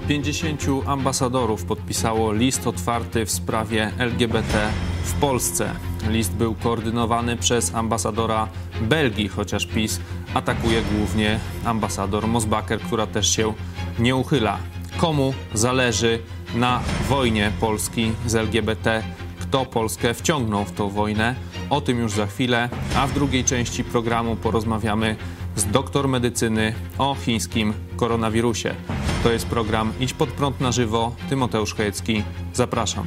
50 ambasadorów podpisało list otwarty w sprawie LGBT w Polsce. List był koordynowany przez ambasadora Belgii, chociaż PiS atakuje głównie ambasador Mosbacher, która też się nie uchyla. Komu zależy na wojnie Polski z LGBT? Kto Polskę wciągnął w tą wojnę? O tym już za chwilę, a w drugiej części programu porozmawiamy z doktor medycyny o chińskim koronawirusie. To jest program Idź pod prąd na żywo. Tymoteusz Chojecki. Zapraszam.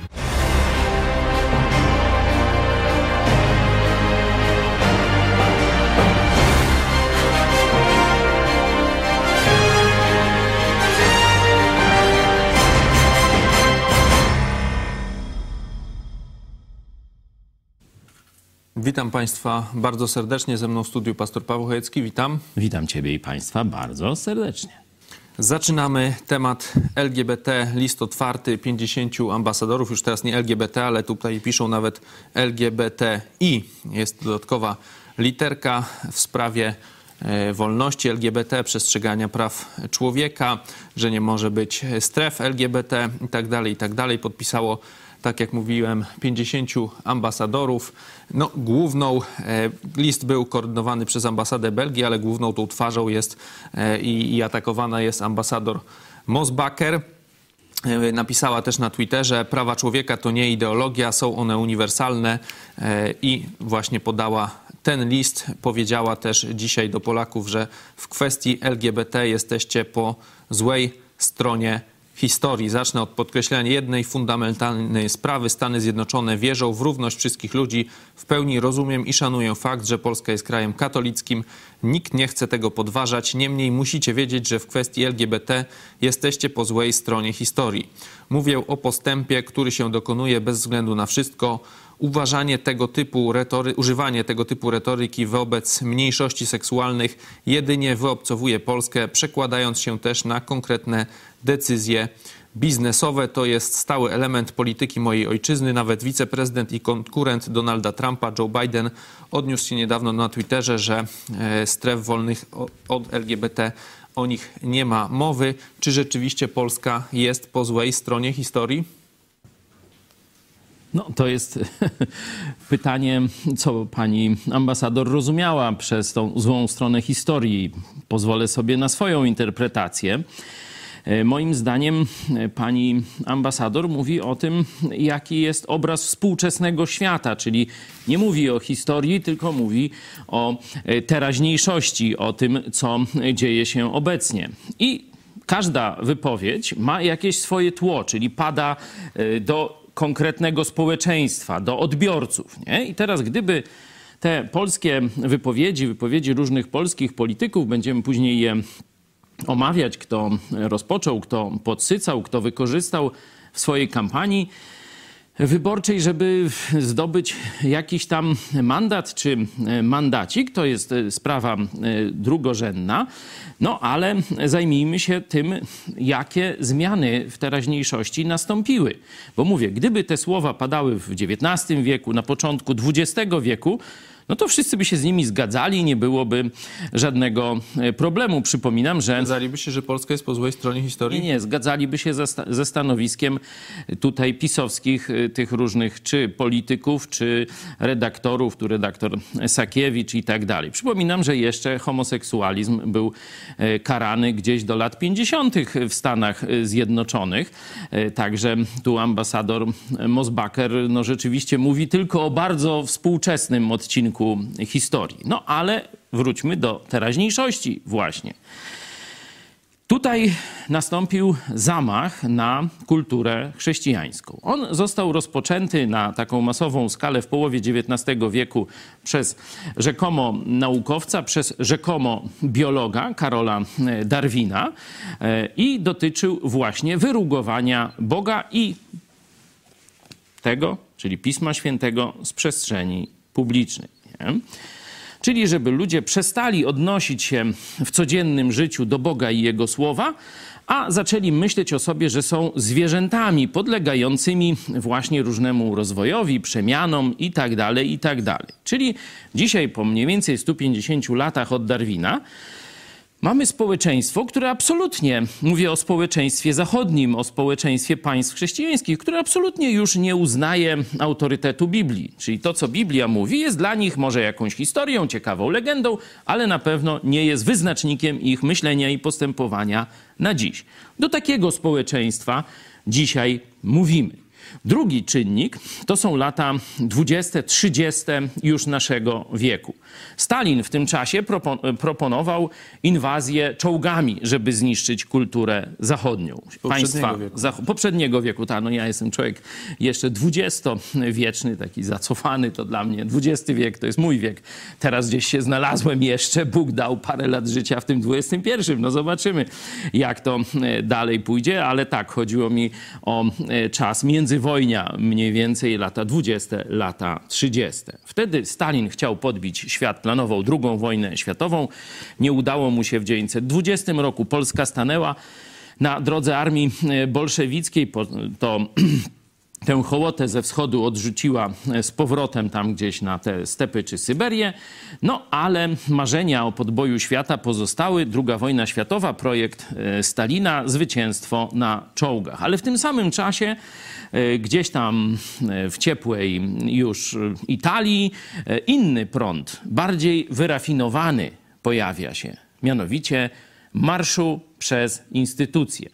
Witam Państwa bardzo serdecznie. Ze mną w studiu pastor Paweł Chojecki. Witam. Witam Ciebie i Państwa bardzo serdecznie. Zaczynamy temat LGBT. List otwarty 50 ambasadorów. Już teraz nie LGBT, ale tutaj piszą nawet LGBTI. Jest dodatkowa literka w sprawie wolności LGBT, przestrzegania praw człowieka, że nie może być stref LGBT i tak dalej. Podpisało, tak jak mówiłem, 50 ambasadorów. No, list był koordynowany przez ambasadę Belgii, ale główną tą twarzą jest i atakowana jest ambasador Mosbacher. Napisała też na Twitterze: prawa człowieka to nie ideologia, są one uniwersalne, i właśnie podała ten list. Powiedziała też dzisiaj do Polaków, że w kwestii LGBT jesteście po złej stronie historii. Zacznę od podkreślenia jednej fundamentalnej sprawy. Stany Zjednoczone wierzą w równość wszystkich ludzi. W pełni rozumiem i szanuję fakt, że Polska jest krajem katolickim. Nikt nie chce tego podważać. Niemniej musicie wiedzieć, że w kwestii LGBT jesteście po złej stronie historii. Mówię o postępie, który się dokonuje bez względu na wszystko. Używanie tego typu retoryki wobec mniejszości seksualnych jedynie wyobcowuje Polskę, przekładając się też na konkretne decyzje biznesowe. To jest stały element polityki mojej ojczyzny. Nawet wiceprezydent i konkurent Donalda Trumpa, Joe Biden, odniósł się niedawno na Twitterze, że stref wolnych od LGBT o nich nie ma mowy. Czy rzeczywiście Polska jest po złej stronie historii? No, to jest pytanie, co pani ambasador rozumiała przez tą złą stronę historii. Pozwolę sobie na swoją interpretację. Moim zdaniem pani ambasador mówi o tym, jaki jest obraz współczesnego świata, czyli nie mówi o historii, tylko mówi o teraźniejszości, o tym, co dzieje się obecnie. I każda wypowiedź ma jakieś swoje tło, czyli pada do konkretnego społeczeństwa, do odbiorców, nie? I teraz gdyby te polskie wypowiedzi różnych polskich polityków, będziemy później je omawiać, kto rozpoczął, kto podsycał, kto wykorzystał w swojej kampanii wyborczej, żeby zdobyć jakiś tam mandat czy mandacik, to jest sprawa drugorzędna. No ale zajmijmy się tym, jakie zmiany w teraźniejszości nastąpiły. Bo mówię, gdyby te słowa padały w XIX wieku, na początku XX wieku, no to wszyscy by się z nimi zgadzali, nie byłoby żadnego problemu. Przypominam, że... Zgadzaliby się, że Polska jest po złej stronie historii? Nie, zgadzaliby się ze stanowiskiem tutaj pisowskich tych różnych czy polityków, czy redaktorów, tu redaktor Sakiewicz i tak dalej. Przypominam, że jeszcze homoseksualizm był karany gdzieś do lat 50. w Stanach Zjednoczonych. Także tu ambasador Mosbacher no rzeczywiście mówi tylko o bardzo współczesnym odcinku historii. No ale wróćmy do teraźniejszości właśnie. Tutaj nastąpił zamach na kulturę chrześcijańską. On został rozpoczęty na taką masową skalę w połowie XIX wieku przez rzekomo naukowca, przez rzekomo biologa Karola Darwina i dotyczył właśnie wyrugowania Boga i tego, czyli Pisma Świętego, z przestrzeni publicznej. Nie? Czyli żeby ludzie przestali odnosić się w codziennym życiu do Boga i Jego Słowa, a zaczęli myśleć o sobie, że są zwierzętami podlegającymi właśnie różnemu rozwojowi, przemianom itd., itd. Czyli dzisiaj po mniej więcej 150 latach od Darwina Mamy społeczeństwo, które absolutnie, mówię o społeczeństwie zachodnim, o społeczeństwie państw chrześcijańskich, które absolutnie już nie uznaje autorytetu Biblii. Czyli to, co Biblia mówi, jest dla nich może jakąś historią, ciekawą legendą, ale na pewno nie jest wyznacznikiem ich myślenia i postępowania na dziś. Do takiego społeczeństwa dzisiaj mówimy. Drugi czynnik to są lata 20, 30 już naszego wieku. Stalin w tym czasie proponował inwazję czołgami, żeby zniszczyć kulturę zachodnią. Poprzedniego wieku. No ja jestem człowiek jeszcze dwudziestowieczny, taki zacofany, to dla mnie XX wiek to jest mój wiek. Teraz gdzieś się znalazłem jeszcze, Bóg dał parę lat życia w tym XXI. No zobaczymy, jak to dalej pójdzie, ale tak, chodziło mi o czas międzywojnia, mniej więcej lata 20, lata 30. Wtedy Stalin chciał podbić świat, planował II wojnę światową. Nie udało mu się w 1920 roku. Polska stanęła na drodze armii bolszewickiej. Tę hołotę ze wschodu odrzuciła z powrotem tam gdzieś na te stepy czy Syberię. No ale marzenia o podboju świata pozostały. II wojna światowa, projekt Stalina, zwycięstwo na czołgach. Ale w tym samym czasie gdzieś tam w ciepłej już Italii inny prąd, bardziej wyrafinowany pojawia się. Mianowicie marszu przez instytucje.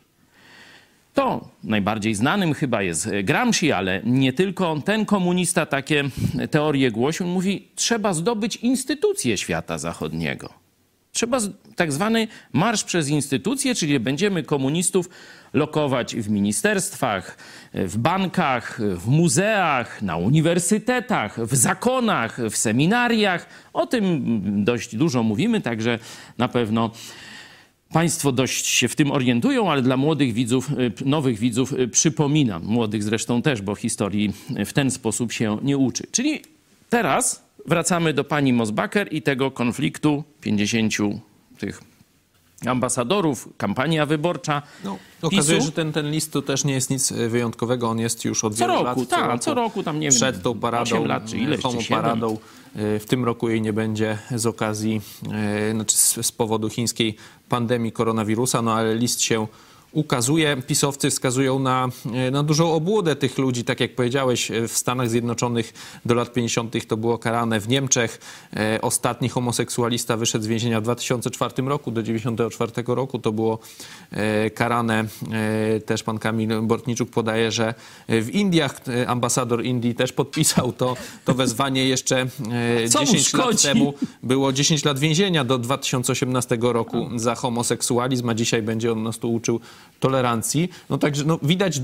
To najbardziej znanym chyba jest Gramsci, ale nie tylko. Ten komunista takie teorie głosił. Mówi, trzeba zdobyć instytucje świata zachodniego. Trzeba tak zwany marsz przez instytucje, czyli będziemy komunistów lokować w ministerstwach, w bankach, w muzeach, na uniwersytetach, w zakonach, w seminariach. O tym dość dużo mówimy, także na pewno Państwo dość się w tym orientują, ale dla młodych widzów, nowych widzów przypominam, młodych zresztą też, bo historii w ten sposób się nie uczy. Czyli teraz wracamy do pani Mosbacher i tego konfliktu 50 tych ambasadorów, kampania wyborcza. No, okazuje się, że ten list to też nie jest nic wyjątkowego, on jest już od wielu lat. Co roku tam nie wiem, przed tą paradą, 8 lat, czy ileś, homoparadą. W tym roku jej nie będzie z okazji, z powodu chińskiej pandemii koronawirusa, no ale list się ukazuje. Pisowcy wskazują na dużą obłudę tych ludzi. Tak jak powiedziałeś, w Stanach Zjednoczonych do lat 50. to było karane. W Niemczech ostatni homoseksualista wyszedł z więzienia w 2004 roku. Do 1994 roku to było karane. Też pan Kamil Bortniczuk podaje, że w Indiach ambasador Indii też podpisał to wezwanie jeszcze 10 lat temu. Było 10 lat więzienia do 2018 roku za homoseksualizm, a dzisiaj będzie on nas tu uczył tolerancji. No także widać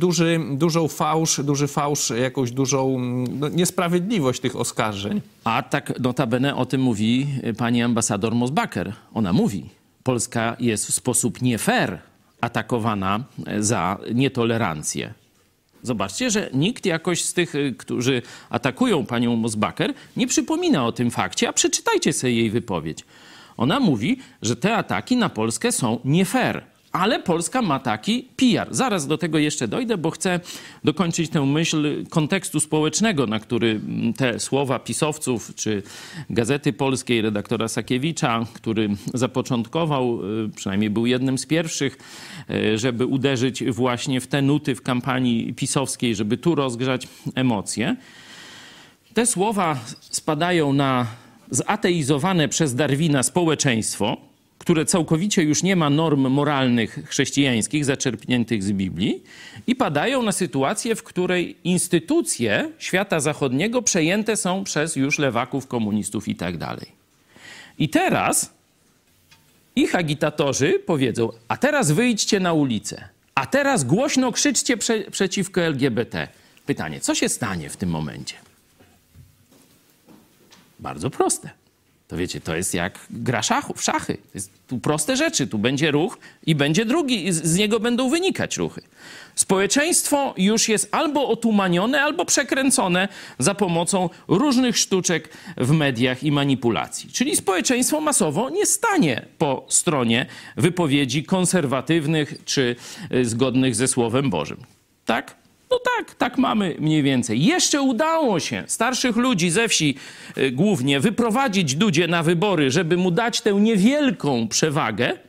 duży fałsz, jakąś dużą niesprawiedliwość tych oskarżeń. A tak notabene o tym mówi pani ambasador Mosbacher. Ona mówi, Polska jest w sposób nie fair atakowana za nietolerancję. Zobaczcie, że nikt jakoś z tych, którzy atakują panią Mosbacher, nie przypomina o tym fakcie, a przeczytajcie sobie jej wypowiedź. Ona mówi, że te ataki na Polskę są nie fair. Ale Polska ma taki PR. Zaraz do tego jeszcze dojdę, bo chcę dokończyć tę myśl kontekstu społecznego, na który te słowa pisowców czy Gazety Polskiej, redaktora Sakiewicza, który zapoczątkował, przynajmniej był jednym z pierwszych, żeby uderzyć właśnie w te nuty w kampanii pisowskiej, żeby tu rozgrzać emocje. Te słowa spadają na zateizowane przez Darwina społeczeństwo, które całkowicie już nie ma norm moralnych chrześcijańskich zaczerpniętych z Biblii i padają na sytuację, w której instytucje świata zachodniego przejęte są przez już lewaków, komunistów i tak dalej. I teraz ich agitatorzy powiedzą, a teraz wyjdźcie na ulicę, a teraz głośno krzyczcie przeciwko LGBT. Pytanie, co się stanie w tym momencie? Bardzo proste. To wiecie, to jest jak gra w szachy. To jest tu proste rzeczy. Tu będzie ruch i będzie drugi. I z niego będą wynikać ruchy. Społeczeństwo już jest albo otumanione, albo przekręcone za pomocą różnych sztuczek w mediach i manipulacji. Czyli społeczeństwo masowo nie stanie po stronie wypowiedzi konserwatywnych czy zgodnych ze Słowem Bożym. Tak? No tak mamy mniej więcej. Jeszcze udało się starszych ludzi ze wsi głównie wyprowadzić Dudzie na wybory, żeby mu dać tę niewielką przewagę,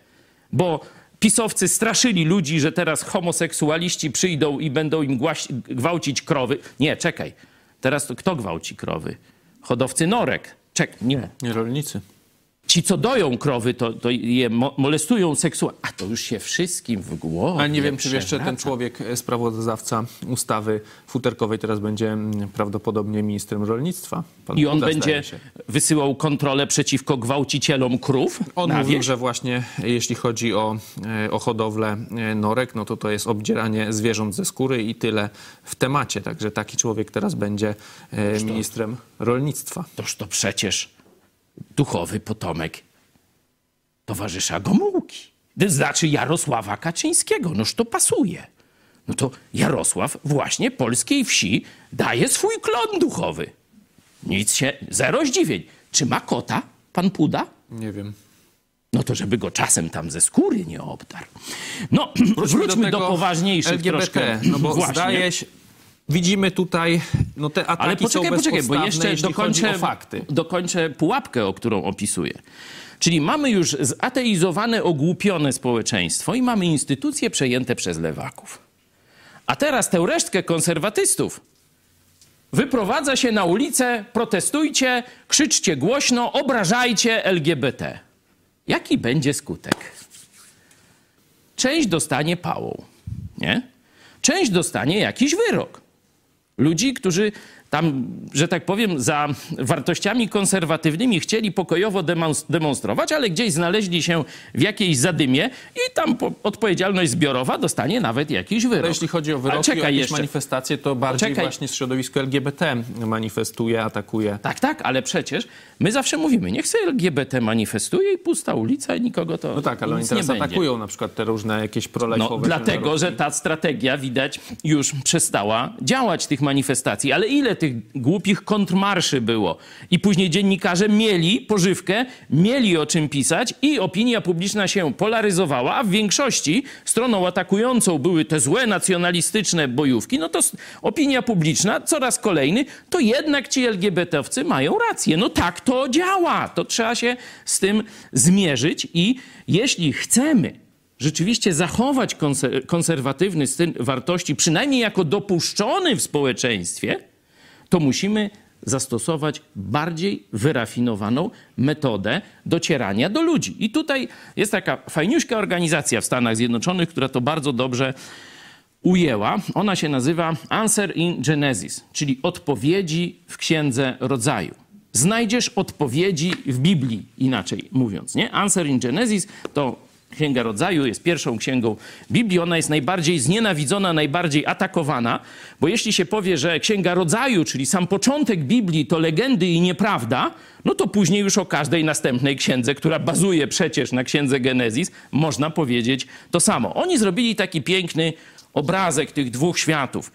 bo pisowcy straszyli ludzi, że teraz homoseksualiści przyjdą i będą im gwałcić krowy. Nie, czekaj. Teraz to kto gwałci krowy? Hodowcy norek. Nie. Nie rolnicy. Ci, co doją krowy, to je molestują seksualnie. A to już się wszystkim w głowie. A nie wiem, czy jeszcze ten człowiek, sprawozdawca ustawy futerkowej, teraz będzie prawdopodobnie ministrem rolnictwa. I on będzie wysyłał kontrolę przeciwko gwałcicielom krów? On mówił, że właśnie jeśli chodzi o hodowlę norek, no to jest obdzieranie zwierząt ze skóry i tyle w temacie. Także taki człowiek teraz będzie ministrem rolnictwa. Toż to przecież duchowy potomek towarzysza Gomułki. Znaczy Jarosława Kaczyńskiego. Noż to pasuje. No to Jarosław właśnie polskiej wsi daje swój klon duchowy. Nic się, zero zdziwień. Czy ma kota, pan Puda? Nie wiem. No to żeby go czasem tam ze skóry nie obdarł. No, wróćmy do poważniejszych LGBT, troszkę. No bo właśnie. zdaje się, widzimy tutaj, no te ataki ale poczekaj, bo jeszcze dokończę pułapkę, o którą opisuję. Czyli mamy już zateizowane, ogłupione społeczeństwo i mamy instytucje przejęte przez lewaków. A teraz tę resztkę konserwatystów wyprowadza się na ulicę, protestujcie, krzyczcie głośno, obrażajcie LGBT. Jaki będzie skutek? Część dostanie pałą, nie? Część dostanie jakiś wyrok. Ludzi, którzy tam, że tak powiem, za wartościami konserwatywnymi chcieli pokojowo demonstrować, ale gdzieś znaleźli się w jakiejś zadymie i tam odpowiedzialność zbiorowa dostanie nawet jakiś wyrok. Ale jeśli chodzi o wyroki, o jakieś manifestacje, to bardziej właśnie środowisko LGBT manifestuje, atakuje. Tak, ale przecież my zawsze mówimy, niech sobie LGBT manifestuje i pusta ulica i nikogo to no tak, ale oni teraz atakują na przykład te różne jakieś prolejfowe. No dlatego, że ta strategia, widać, już przestała działać tych manifestacji. Ale ile tych głupich kontrmarszy było? I później dziennikarze mieli pożywkę, mieli o czym pisać i opinia publiczna się polaryzowała, a w większości stroną atakującą były te złe nacjonalistyczne bojówki, no to opinia publiczna, coraz kolejny, to jednak ci LGBT-owcy mają rację. No tak to działa. To trzeba się z tym zmierzyć i jeśli chcemy rzeczywiście zachować konserwatywny styl wartości, przynajmniej jako dopuszczony w społeczeństwie, to musimy zastosować bardziej wyrafinowaną metodę docierania do ludzi. I tutaj jest taka fajniuśka organizacja w Stanach Zjednoczonych, która to bardzo dobrze ujęła. Ona się nazywa Answer in Genesis, czyli odpowiedzi w Księdze Rodzaju. Znajdziesz odpowiedzi w Biblii, inaczej mówiąc, nie? Answer in Genesis to Księga Rodzaju jest pierwszą księgą Biblii. Ona jest najbardziej znienawidzona, najbardziej atakowana, bo jeśli się powie, że Księga Rodzaju, czyli sam początek Biblii, to legendy i nieprawda, no to później już o każdej następnej księdze, która bazuje przecież na Księdze Genezis, można powiedzieć to samo. Oni zrobili taki piękny obrazek tych dwóch światów.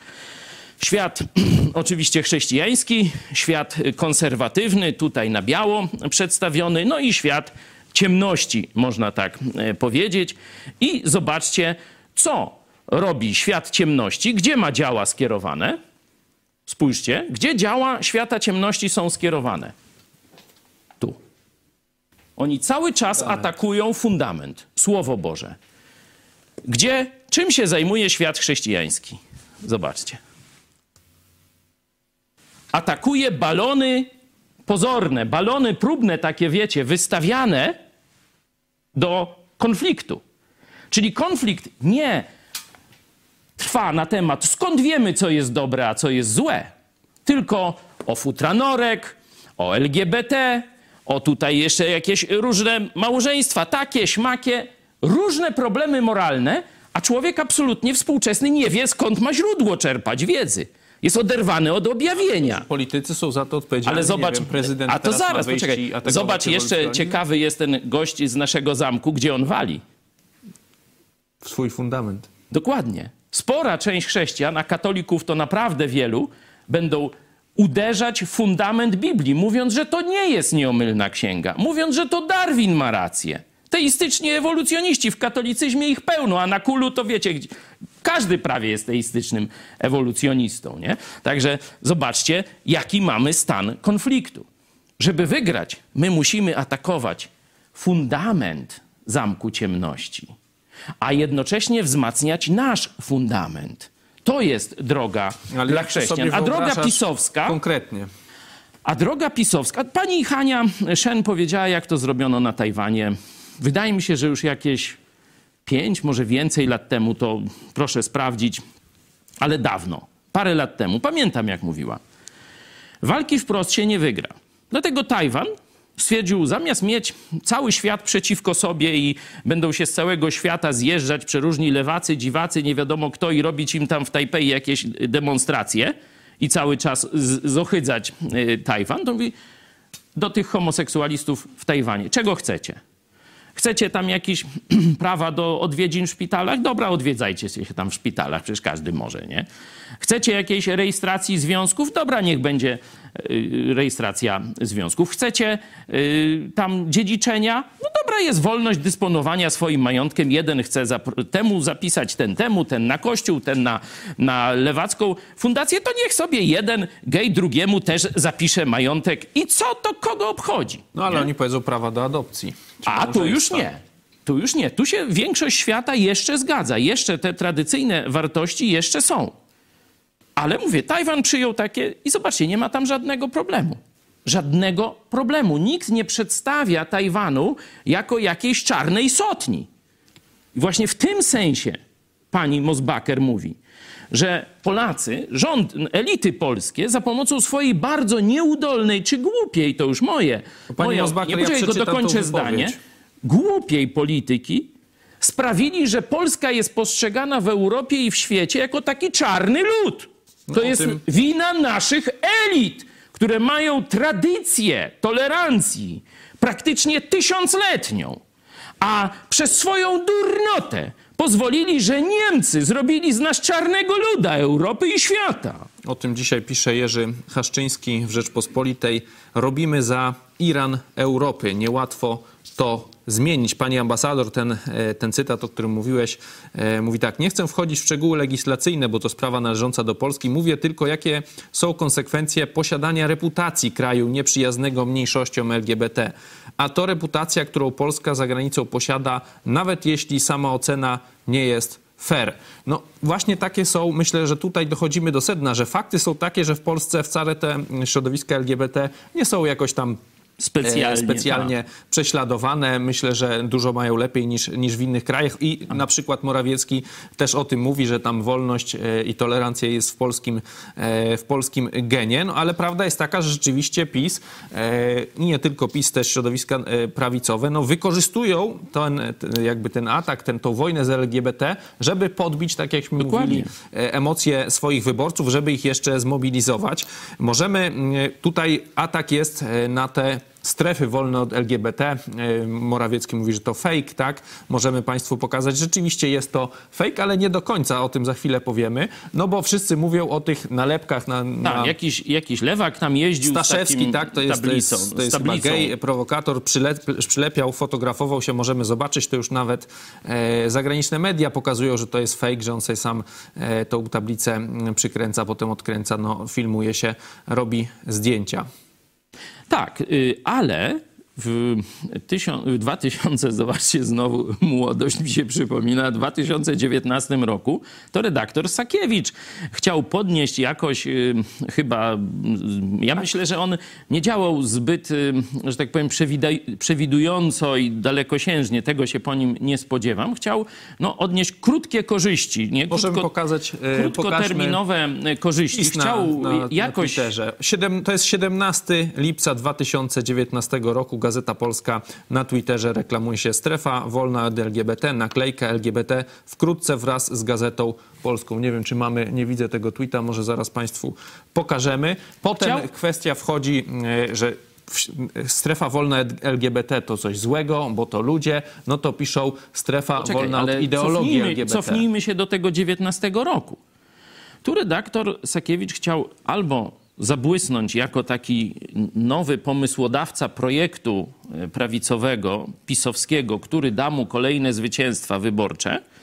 Świat oczywiście chrześcijański, świat konserwatywny, tutaj na biało przedstawiony, no i świat ciemności, można tak powiedzieć. I zobaczcie, co robi świat ciemności, gdzie ma działa skierowane. Spójrzcie, gdzie działa świata ciemności są skierowane. Tu. Oni cały czas atakują fundament, Słowo Boże. Czym się zajmuje świat chrześcijański? Zobaczcie. Atakuje balony pozorne, balony próbne takie, wiecie, wystawiane do konfliktu. Czyli konflikt nie trwa na temat, skąd wiemy, co jest dobre, a co jest złe, tylko o futranorek, o LGBT, o tutaj jeszcze jakieś różne małżeństwa, takie, śmakie, różne problemy moralne, a człowiek absolutnie współczesny nie wie, skąd ma źródło czerpać wiedzy. Jest oderwany od objawienia. Politycy są za to odpowiedzialni. Ale zobacz, nie wiem, prezydent a to zaraz, poczekaj. Zobacz, jeszcze ciekawy jest ten gość z naszego zamku, gdzie on wali. W swój fundament. Dokładnie. Spora część chrześcijan, a katolików to naprawdę wielu, będą uderzać w fundament Biblii, mówiąc, że to nie jest nieomylna księga. Mówiąc, że to Darwin ma rację. Teistyczni ewolucjoniści, w katolicyzmie ich pełno, a na kulu to wiecie, każdy prawie jest teistycznym ewolucjonistą, nie? Także zobaczcie, jaki mamy stan konfliktu. Żeby wygrać, my musimy atakować fundament zamku ciemności, a jednocześnie wzmacniać nasz fundament. To jest droga dla chrześcijan. A droga pisowska... Konkretnie. A droga pisowska... Pani Hania Shen powiedziała, jak to zrobiono na Tajwanie. Wydaje mi się, że już jakieś 5, może więcej lat temu, to proszę sprawdzić, ale dawno, parę lat temu. Pamiętam, jak mówiła. Walki wprost się nie wygra. Dlatego Tajwan stwierdził, zamiast mieć cały świat przeciwko sobie i będą się z całego świata zjeżdżać przeróżni lewacy, dziwacy, nie wiadomo kto i robić im tam w Tajpej jakieś demonstracje i cały czas zohydzać Tajwan, to mówi do tych homoseksualistów w Tajwanie, czego chcecie? Chcecie tam jakieś prawa do odwiedzin w szpitalach? Dobra, odwiedzajcie się tam w szpitalach, przecież każdy może, nie? Chcecie jakiejś rejestracji związków? Dobra, niech będzie rejestracja związków. Chcecie tam dziedziczenia? No dobra, jest wolność dysponowania swoim majątkiem. Jeden chce temu zapisać, ten na kościół, ten na lewacką fundację, to niech sobie jeden gej drugiemu też zapisze majątek. I co to kogo obchodzi? No ale oni powiedzą prawa do adopcji. A tu już nie. Tu już nie. Tu się większość świata jeszcze zgadza. Jeszcze te tradycyjne wartości jeszcze są. Ale mówię, Tajwan przyjął takie i zobaczcie, nie ma tam żadnego problemu. Żadnego problemu. Nikt nie przedstawia Tajwanu jako jakiejś czarnej sotni. I właśnie w tym sensie pani Mosbacher mówi, że Polacy, elity polskie za pomocą swojej bardzo nieudolnej czy głupiej, to już moje, nie poczekaj, go dokończę zdanie, głupiej polityki sprawili, że Polska jest postrzegana w Europie i w świecie jako taki czarny lud. To jest wina naszych elit, które mają tradycję tolerancji praktycznie 1000-letnią, a przez swoją durnotę pozwolili, że Niemcy zrobili z nas czarnego luda Europy i świata. O tym dzisiaj pisze Jerzy Haszczyński w Rzeczpospolitej. Robimy za Iran Europy. Niełatwo to zmienić. Pani ambasador, ten cytat, o którym mówiłeś, mówi tak. Nie chcę wchodzić w szczegóły legislacyjne, bo to sprawa należąca do Polski. Mówię tylko, jakie są konsekwencje posiadania reputacji kraju nieprzyjaznego mniejszościom LGBT. A to reputacja, którą Polska za granicą posiada, nawet jeśli sama ocena nie jest fair. No właśnie takie są, myślę, że tutaj dochodzimy do sedna, że fakty są takie, że w Polsce wcale te środowiska LGBT nie są jakoś tam specjalnie prześladowane. Myślę, że dużo mają lepiej niż w innych krajach i na przykład Morawiecki też o tym mówi, że tam wolność i tolerancja jest w polskim genie. No ale prawda jest taka, że rzeczywiście PiS i nie tylko PiS, też środowiska prawicowe, no wykorzystują ten atak, tą wojnę z LGBT, żeby podbić, tak jak mówili, emocje swoich wyborców, żeby ich jeszcze zmobilizować. Tutaj atak jest na te strefy wolne od LGBT. Morawiecki mówi, że to fake, tak? Możemy państwu pokazać. Rzeczywiście jest to fake, ale nie do końca. O tym za chwilę powiemy. No bo wszyscy mówią o tych nalepkach jakiś lewak tam jeździł Staszewski, z takim tak? To jest chyba gej, prowokator, przylepiał, fotografował się. Możemy zobaczyć. To już nawet zagraniczne media pokazują, że to jest fake, że on sobie sam tą tablicę przykręca, potem odkręca, filmuje się, robi zdjęcia. Tak, ale w 2000, zobaczcie, znowu młodość mi się przypomina, w 2019 roku to redaktor Sakiewicz chciał podnieść jakoś chyba, ja myślę, że on nie działał zbyt, że tak powiem, przewidująco i dalekosiężnie, tego się po nim nie spodziewam. Chciał odnieść krótkie korzyści, nie? Możemy pokazać, krótkoterminowe korzyści. Chciał jakoś... Na to jest 17 lipca 2019 roku. Gazeta Polska na Twitterze reklamuje się strefa wolna od LGBT, naklejka LGBT wkrótce wraz z Gazetą Polską. Nie wiem, czy nie widzę tego tweeta, może zaraz państwu pokażemy. Potem kwestia wchodzi, że strefa wolna od LGBT to coś złego, bo to ludzie, no to piszą strefa wolna od ideologii LGBT. Cofnijmy się do tego 19 roku. Tu redaktor Sakiewicz chciał albo zabłysnąć jako taki nowy pomysłodawca projektu prawicowego, pisowskiego, który da mu kolejne zwycięstwa wyborcze,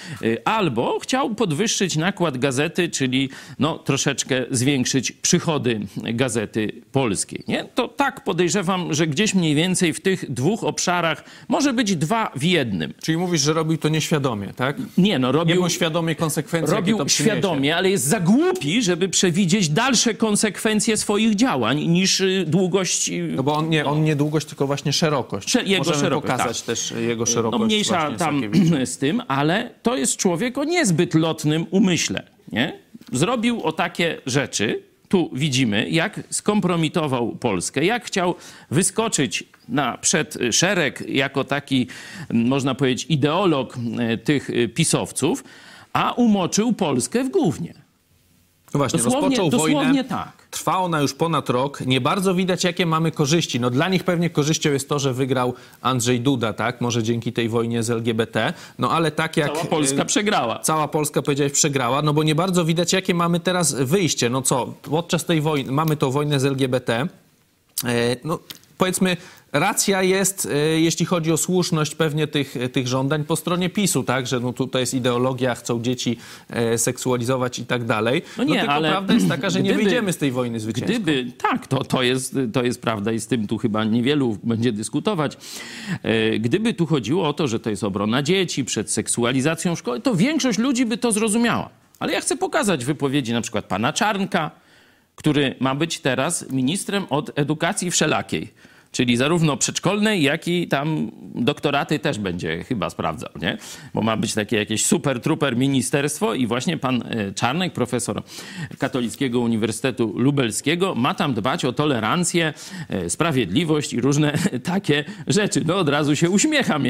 Albo chciał podwyższyć nakład gazety, czyli no, troszeczkę zwiększyć przychody Gazety Polskiej. Nie? To tak podejrzewam, że gdzieś mniej więcej w tych dwóch obszarach może być dwa w jednym. Czyli mówisz, że robił to nieświadomie, tak? Nie, no robił... Nie był świadomie konsekwencji, robił jakie to przyniesie. świadomie, ale jest za głupi, żeby przewidzieć dalsze konsekwencje swoich działań niż długość... No bo on nie długość, tylko właśnie szerokość. Jego Możemy szerokość, pokazać też jego szerokość. No mniejsza tam z tym, ale to jest człowiek o niezbyt lotnym umyśle. Nie? Zrobił o takie rzeczy. Tu widzimy, jak skompromitował Polskę, jak chciał wyskoczyć przed szereg jako taki, można powiedzieć, ideolog tych pisowców, a umoczył Polskę w gównie. No właśnie, rozpoczął wojnę. Tak. Trwa ona już ponad rok. Nie bardzo widać, jakie mamy korzyści. No dla nich pewnie korzyścią jest to, że wygrał Andrzej Duda, tak? Może dzięki tej wojnie z LGBT. No ale tak jak... Cała Polska przegrała. Cała Polska, powiedziałeś, przegrała. No bo nie bardzo widać, jakie mamy teraz wyjście. No co? Podczas tej wojny mamy tą wojnę z LGBT. No powiedzmy... Racja jest, jeśli chodzi o słuszność pewnie tych żądań po stronie PiS-u, tak? Że no tutaj jest ideologia, chcą dzieci seksualizować i tak dalej. No nie, tylko ale prawda jest taka, że nie wyjdziemy z tej wojny zwycięsko. Tak, to jest prawda i z tym tu chyba niewielu będzie dyskutować. Gdyby tu chodziło o to, że to jest obrona dzieci przed seksualizacją szkoły, to większość ludzi by to zrozumiała. Ale ja chcę pokazać wypowiedzi na przykład pana Czarnka, który ma być teraz ministrem od edukacji wszelakiej. Czyli zarówno przedszkolnej, jak i tam doktoraty też będzie chyba sprawdzał, nie? Bo ma być takie jakieś super-truper ministerstwo i właśnie pan Czarnek, profesor Katolickiego Uniwersytetu Lubelskiego, ma tam dbać o tolerancję, sprawiedliwość i różne takie rzeczy. No od razu się uśmiecham,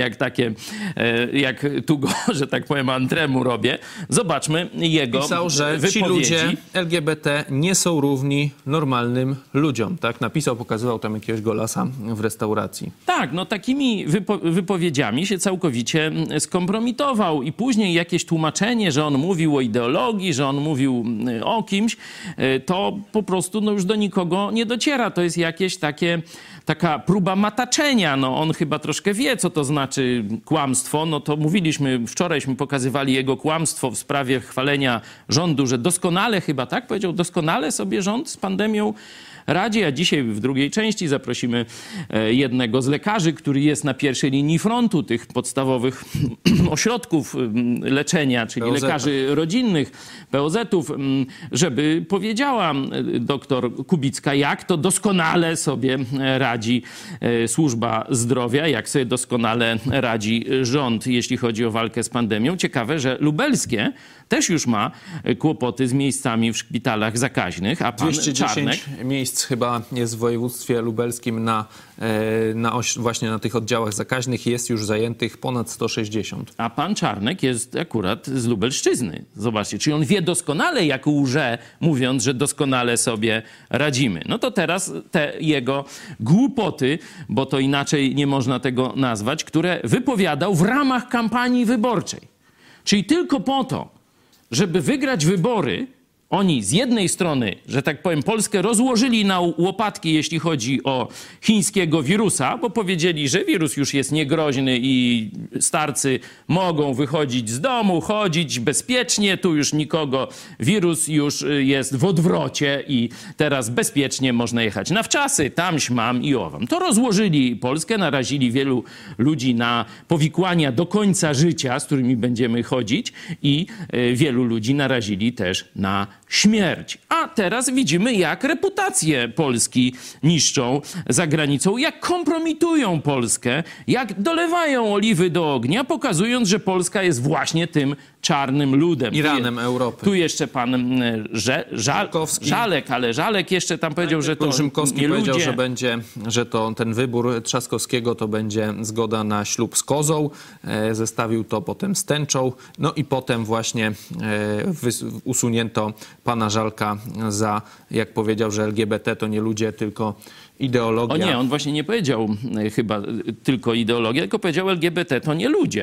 jak tu go, że tak powiem, antremu robię. Zobaczmy jego Pisał, że wypowiedzi. Ci ludzie LGBT nie są równi normalnym ludziom, tak? Napisał, pokazywał tam jakiegoś golasa w restauracji. Tak, no takimi wypowiedziami się całkowicie skompromitował i później jakieś tłumaczenie, że on mówił o ideologii, że on mówił o kimś, to po prostu no już do nikogo nie dociera. To jest jakieś taka próba mataczenia. No on chyba troszkę wie, co to znaczy kłamstwo. No to mówiliśmy, wczorajśmy pokazywali jego kłamstwo w sprawie chwalenia rządu, że doskonale chyba, tak powiedział, doskonale sobie rząd z pandemią radzi, a dzisiaj w drugiej części zaprosimy jednego z lekarzy, który jest na pierwszej linii frontu tych podstawowych ośrodków leczenia, czyli lekarzy rodzinnych, POZ-ów, żeby powiedziała doktor Kubicka, jak to doskonale sobie radzi służba zdrowia, jak sobie doskonale radzi rząd, jeśli chodzi o walkę z pandemią. Ciekawe, że lubelskie też już ma kłopoty z miejscami w szpitalach zakaźnych, a pan 210 Czarnek... miejsc chyba jest w województwie lubelskim właśnie na tych oddziałach zakaźnych, jest już zajętych ponad 160. A pan Czarnek jest akurat z Lubelszczyzny. Zobaczcie, czyli on wie doskonale, jak łże, mówiąc, że doskonale sobie radzimy. No to teraz te jego głupoty, bo to inaczej nie można tego nazwać, które wypowiadał w ramach kampanii wyborczej. Czyli tylko po to, żeby wygrać wybory, oni z jednej strony, że tak powiem, Polskę rozłożyli na łopatki, jeśli chodzi o chińskiego wirusa, bo powiedzieli, że wirus już jest niegroźny i starcy mogą wychodzić z domu, chodzić bezpiecznie, tu już nikogo, wirus już jest w odwrocie i teraz bezpiecznie można jechać na wczasy, tam, śmam i owam. To rozłożyli Polskę, narazili wielu ludzi na powikłania do końca życia, z którymi będziemy chodzić i wielu ludzi narazili też na śmierć. A teraz widzimy, jak reputację Polski niszczą za granicą, jak kompromitują Polskę, jak dolewają oliwy do ognia, pokazując, że Polska jest właśnie tym czarnym ludem. Iranem Europy. Tu jeszcze pan Żalek, ale Żalek jeszcze tam powiedział, że to Rzymkowski nie powiedział, ludzie. że ten wybór Trzaskowskiego to będzie zgoda na ślub z kozą. Zestawił to potem z tęczą. No i potem właśnie usunięto pana Żalka za, jak powiedział, że LGBT to nie ludzie, tylko ideologia. O nie, on właśnie nie powiedział chyba tylko ideologia, tylko powiedział LGBT to nie ludzie.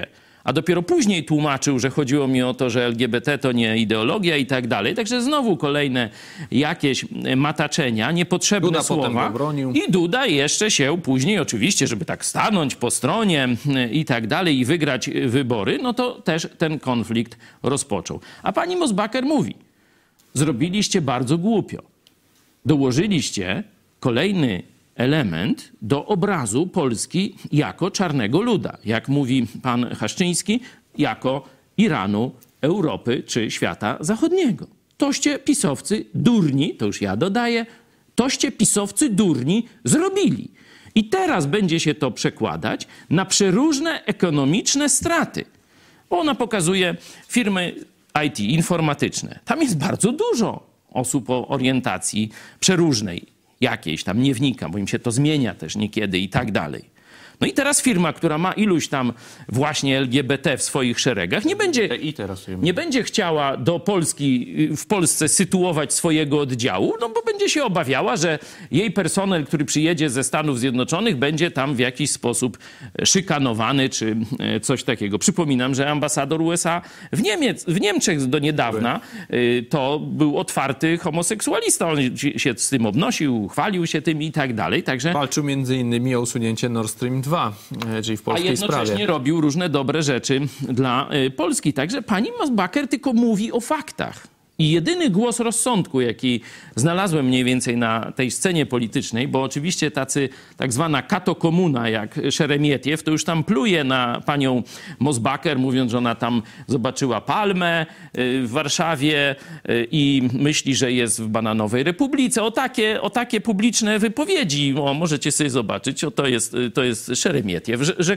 a dopiero później tłumaczył, że chodziło mi o to, że LGBT to nie ideologia i tak dalej. Także znowu kolejne jakieś mataczenia, niepotrzebne Duda słowa. potem go bronił. I Duda jeszcze się później, oczywiście, żeby tak stanąć po stronie i tak dalej i wygrać wybory, no to też ten konflikt rozpoczął. A pani Mosbacher mówi, zrobiliście bardzo głupio. Dołożyliście kolejny element do obrazu Polski jako czarnego luda. Jak mówi pan Haszczyński, jako Iranu, Europy czy świata zachodniego. Toście pisowcy durni, to już ja dodaję, toście pisowcy durni zrobili. I teraz będzie się to przekładać na przeróżne ekonomiczne straty. Bo ona pokazuje firmy IT, informatyczne. Tam jest bardzo dużo osób o orientacji przeróżnej jakiejś, tam nie wnikam, bo im się to zmienia też niekiedy i tak dalej. No i teraz firma, która ma iluś tam właśnie LGBT w swoich szeregach, nie będzie chciała do Polski, w Polsce sytuować swojego oddziału, no bo będzie się obawiała, że jej personel, który przyjedzie ze Stanów Zjednoczonych, będzie tam w jakiś sposób szykanowany czy coś takiego. Przypominam, że ambasador USA w Niemczech do niedawna to był otwarty homoseksualista. On się z tym obnosił, chwalił się tym i tak dalej. Także walczył między innymi o usunięcie Nord Stream 2. Czyli w polskiej sprawie. A jednocześnie robił różne dobre rzeczy dla Polski. Także pani Mosbacher tylko mówi o faktach. I jedyny głos rozsądku, jaki znalazłem mniej więcej na tej scenie politycznej, bo oczywiście tacy tak zwana katokomuna jak Szeremietiew, to już tam pluje na panią Mosbacher, mówiąc, że ona tam zobaczyła palmę w Warszawie i myśli, że jest w Bananowej Republice. O takie publiczne wypowiedzi możecie sobie zobaczyć. To jest Szeremietiew,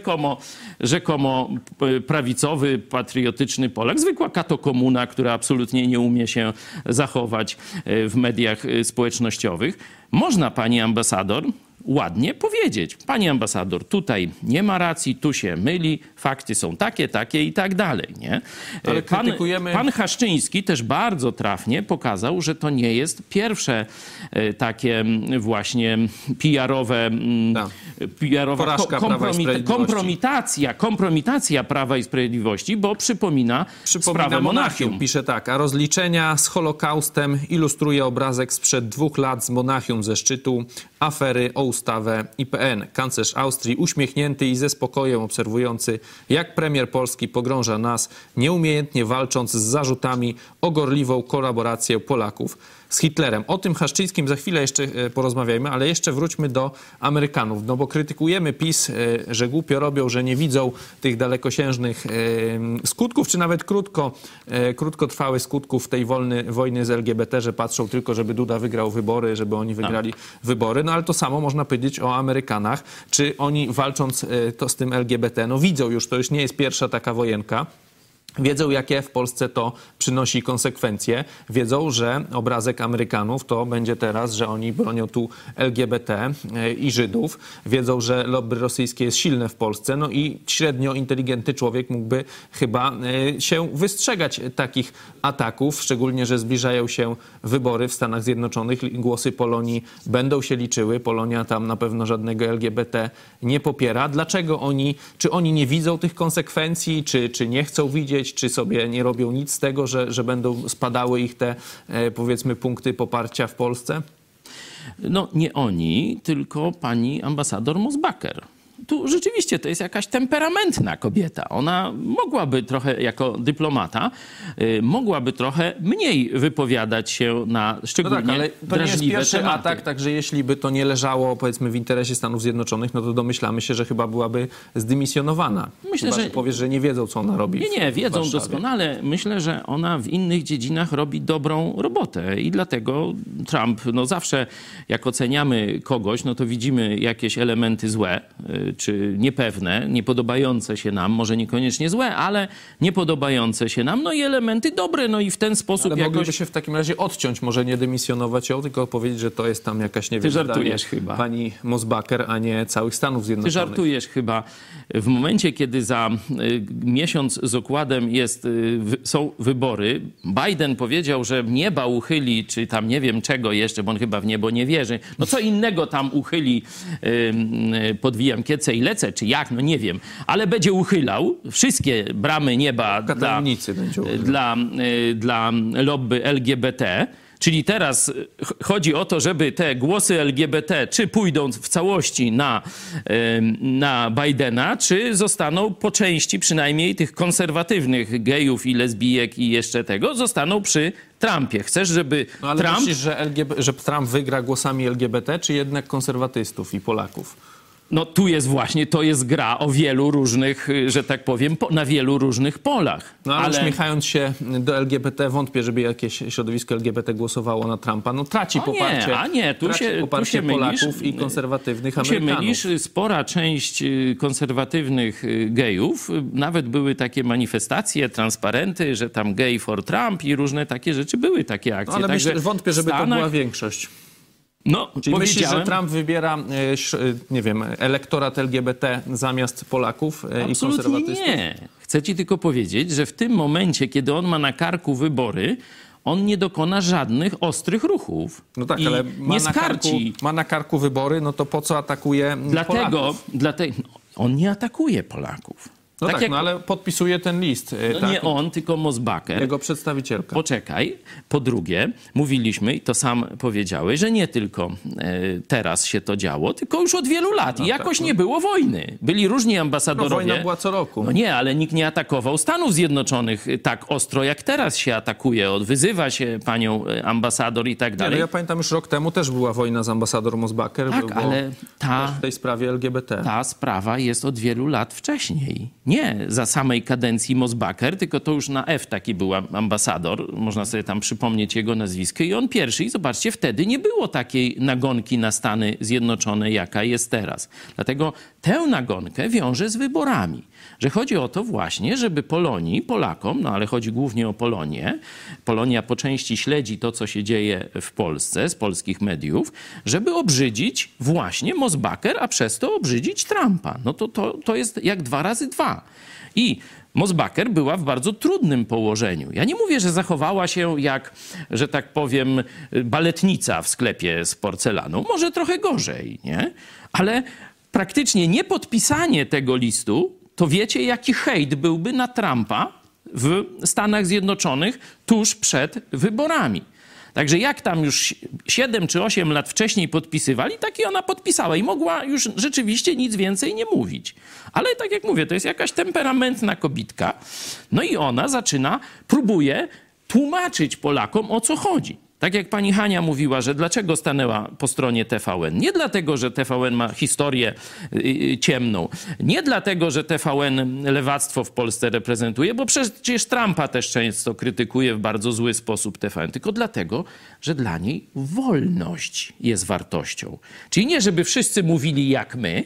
rzekomo prawicowy, patriotyczny Polak, zwykła katokomuna, która absolutnie nie umie się zachować w mediach społecznościowych. Można, pani ambasador, ładnie powiedzieć. Pani ambasador, tutaj nie ma racji, tu się myli, fakty są takie i tak dalej. Nie? Ale Pan Haszczyński też bardzo trafnie pokazał, że to nie jest pierwsze takie właśnie PR-owe kompromitacja Prawa i Sprawiedliwości, bo przypomina sprawę Monachium. Pisze tak, a rozliczenia z Holokaustem ilustruje obrazek sprzed 2 lat z Monachium ze szczytu afery o ustawę IPN. Kanclerz Austrii uśmiechnięty i ze spokojem obserwujący, jak premier Polski pogrąża nas, nieumiejętnie walcząc z zarzutami o gorliwą kolaborację Polaków z Hitlerem. O tym Haszczyńskim za chwilę jeszcze porozmawiajmy, ale jeszcze wróćmy do Amerykanów. No bo krytykujemy PiS, że głupio robią, że nie widzą tych dalekosiężnych skutków, czy nawet krótkotrwałych skutków tej wojny z LGBT, że patrzą tylko, żeby Duda wygrał wybory, żeby oni wygrali wybory. No ale to samo można powiedzieć o Amerykanach. Czy oni walcząc to z tym LGBT, no widzą już, to już nie jest pierwsza taka wojenka. Wiedzą, jakie w Polsce to przynosi konsekwencje. Wiedzą, że obrazek Amerykanów to będzie teraz, że oni bronią tu LGBT i Żydów. Wiedzą, że lobby rosyjskie jest silne w Polsce. No i średnio inteligentny człowiek mógłby chyba się wystrzegać takich ataków, szczególnie, że zbliżają się wybory w Stanach Zjednoczonych. Głosy Polonii będą się liczyły. Polonia tam na pewno żadnego LGBT nie popiera. Dlaczego czy oni nie widzą tych konsekwencji, czy nie chcą widzieć, czy sobie nie robią nic z tego, że będą spadały ich te, powiedzmy, punkty poparcia w Polsce? No nie oni, tylko pani ambasador Mosbacher. Tu rzeczywiście to jest jakaś temperamentna kobieta. Ona mogłaby trochę, jako dyplomata, mogłaby trochę mniej wypowiadać się na szczególnie ale to drażliwe nie jest pierwszy tematy. atak, także jeśli by to nie leżało, powiedzmy, w interesie Stanów Zjednoczonych, no to domyślamy się, że chyba byłaby zdymisjonowana. Myślę, chyba, że powiesz, że nie wiedzą, co ona robi. Nie, wiedzą doskonale. Myślę, że ona w innych dziedzinach robi dobrą robotę i dlatego Trump, no zawsze jak oceniamy kogoś, no to widzimy jakieś elementy złe, czy niepewne, niepodobające się nam, może niekoniecznie złe, ale niepodobające się nam, no i elementy dobre, no i w ten sposób ale mogliby się w takim razie odciąć, może nie dymisjonować ją, tylko powiedzieć, że to jest tam jakaś, nie wiem, żartujesz chyba. Pani Mosbacher, a nie całych Stanów Zjednoczonych. Ty żartujesz chyba. W momencie, kiedy za miesiąc z okładem są wybory, Biden powiedział, że nieba uchyli, czy tam nie wiem czego jeszcze, bo on chyba w niebo nie wierzy. No co innego tam uchyli, podwijam kieckę, lecę i lecę, czy jak, no nie wiem, ale będzie uchylał wszystkie bramy nieba dla lobby LGBT. Czyli teraz chodzi o to, żeby te głosy LGBT czy pójdą w całości na Bidena, czy zostaną po części przynajmniej tych konserwatywnych gejów i lesbijek i jeszcze tego, zostaną przy Trumpie. Chcesz, żeby ale Trump... myślisz, że Trump wygra głosami LGBT, czy jednak konserwatystów i Polaków? No tu jest właśnie, to jest gra o wielu różnych, że tak powiem, na wielu różnych polach. No ale uśmiechając się do LGBT, wątpię, żeby jakieś środowisko LGBT głosowało na Trumpa. No traci poparcie, tu się Polaków i konserwatywnych Amerykanów. Tu się mylisz, spora część konserwatywnych gejów, nawet były takie manifestacje, transparenty, że tam gay for Trump i różne takie rzeczy, były takie akcje. No, ale wątpię, żeby to była większość. No, czyli myślisz, że Trump wybiera, nie wiem, elektorat LGBT zamiast Polaków i konserwatystów? Nie. Chcę ci tylko powiedzieć, że w tym momencie, kiedy on ma na karku wybory, on nie dokona żadnych ostrych ruchów. No tak, i ale ma na karku wybory, no to po co atakuje Polaków? On nie atakuje Polaków. No tak, no ale podpisuje ten list. No tak? Nie on, tylko Mosbacher. Jego przedstawicielka. Poczekaj. Po drugie, mówiliśmy, i to sam powiedziałeś, że nie tylko teraz się to działo, tylko już od wielu lat. I jakoś nie było wojny. Byli różni ambasadorowie. No wojna była co roku. No nie, ale nikt nie atakował Stanów Zjednoczonych tak ostro, jak teraz się atakuje. Wyzywa się panią ambasador i tak dalej. Nie, no ja pamiętam, już rok temu też była wojna z ambasador Mosbacher. Tak, ale w tej sprawie LGBT. Ta sprawa jest od wielu lat wcześniej. Nie za samej kadencji Mosbacher, tylko to już na F taki był ambasador. Można sobie tam przypomnieć jego nazwisko i on pierwszy. I zobaczcie, wtedy nie było takiej nagonki na Stany Zjednoczone, jaka jest teraz. Dlatego tę nagonkę wiąże z wyborami. Że chodzi o to właśnie, żeby Polakom, no ale chodzi głównie o Polonię. Polonia po części śledzi to, co się dzieje w Polsce, z polskich mediów, żeby obrzydzić właśnie Mosbacher, a przez to obrzydzić Trumpa. No to jest jak 2 razy 2. I Mosbacher była w bardzo trudnym położeniu. Ja nie mówię, że zachowała się jak, że tak powiem, baletnica w sklepie z porcelaną. Może trochę gorzej, nie? Ale praktycznie niepodpisanie tego listu, to wiecie, jaki hejt byłby na Trumpa w Stanach Zjednoczonych tuż przed wyborami. Także jak tam już 7 czy 8 lat wcześniej podpisywali, tak i ona podpisała i mogła już rzeczywiście nic więcej nie mówić. Ale tak jak mówię, to jest jakaś temperamentna kobitka. No i ona próbuje tłumaczyć Polakom, o co chodzi. Tak jak pani Hania mówiła, że dlaczego stanęła po stronie TVN. Nie dlatego, że TVN ma historię ciemną. Nie dlatego, że TVN lewactwo w Polsce reprezentuje, bo przecież Trumpa też często krytykuje w bardzo zły sposób TVN. Tylko dlatego, że dla niej wolność jest wartością. Czyli nie, żeby wszyscy mówili jak my,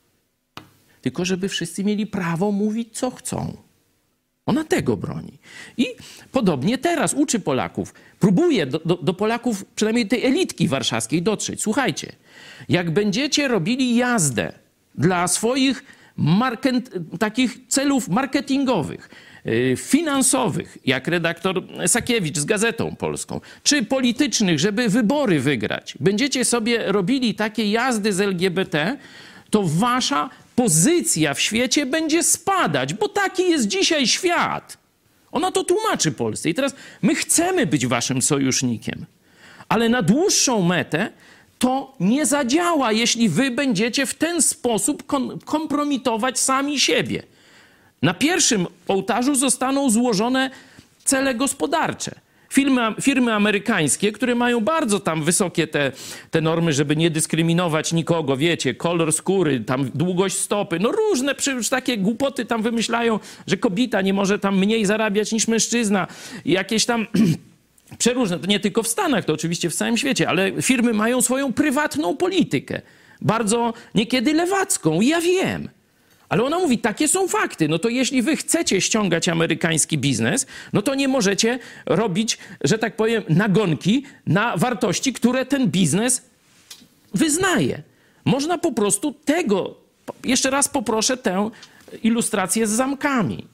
tylko żeby wszyscy mieli prawo mówić, co chcą. Ona tego broni. I podobnie teraz uczy Polaków. Próbuje do Polaków, przynajmniej tej elitki warszawskiej, dotrzeć. Słuchajcie, jak będziecie robili jazdę dla swoich takich celów marketingowych, finansowych, jak redaktor Sakiewicz z Gazetą Polską, czy politycznych, żeby wybory wygrać, będziecie sobie robili takie jazdy z LGBT, to wasza pozycja w świecie będzie spadać, bo taki jest dzisiaj świat. Ona to tłumaczy Polsce. I teraz my chcemy być waszym sojusznikiem, ale na dłuższą metę to nie zadziała, jeśli wy będziecie w ten sposób kompromitować sami siebie. Na pierwszym ołtarzu zostaną złożone cele gospodarcze. Firmy amerykańskie, które mają bardzo tam wysokie te normy, żeby nie dyskryminować nikogo, wiecie, kolor skóry, tam długość stopy, no różne przecież takie głupoty tam wymyślają, że kobieta nie może tam mniej zarabiać niż mężczyzna. Jakieś tam przeróżne, to nie tylko w Stanach, to oczywiście w całym świecie, ale firmy mają swoją prywatną politykę, bardzo niekiedy lewacką, i ja wiem. Ale ona mówi, takie są fakty. No to jeśli wy chcecie ściągać amerykański biznes, no to nie możecie robić, że tak powiem, nagonki na wartości, które ten biznes wyznaje. Można po prostu tego... Jeszcze raz poproszę tę ilustrację z zamkami.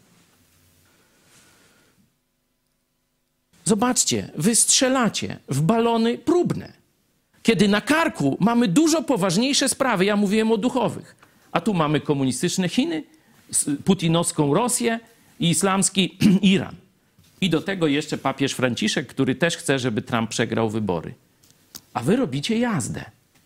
Zobaczcie, wy strzelacie w balony próbne. Kiedy na karku mamy dużo poważniejsze sprawy, ja mówiłem o duchowych, A tu mamy komunistyczne Chiny, putinowską Rosję i islamski Iran. I do tego jeszcze papież Franciszek, który też chce, żeby Trump przegrał wybory. A wy robicie jazdę.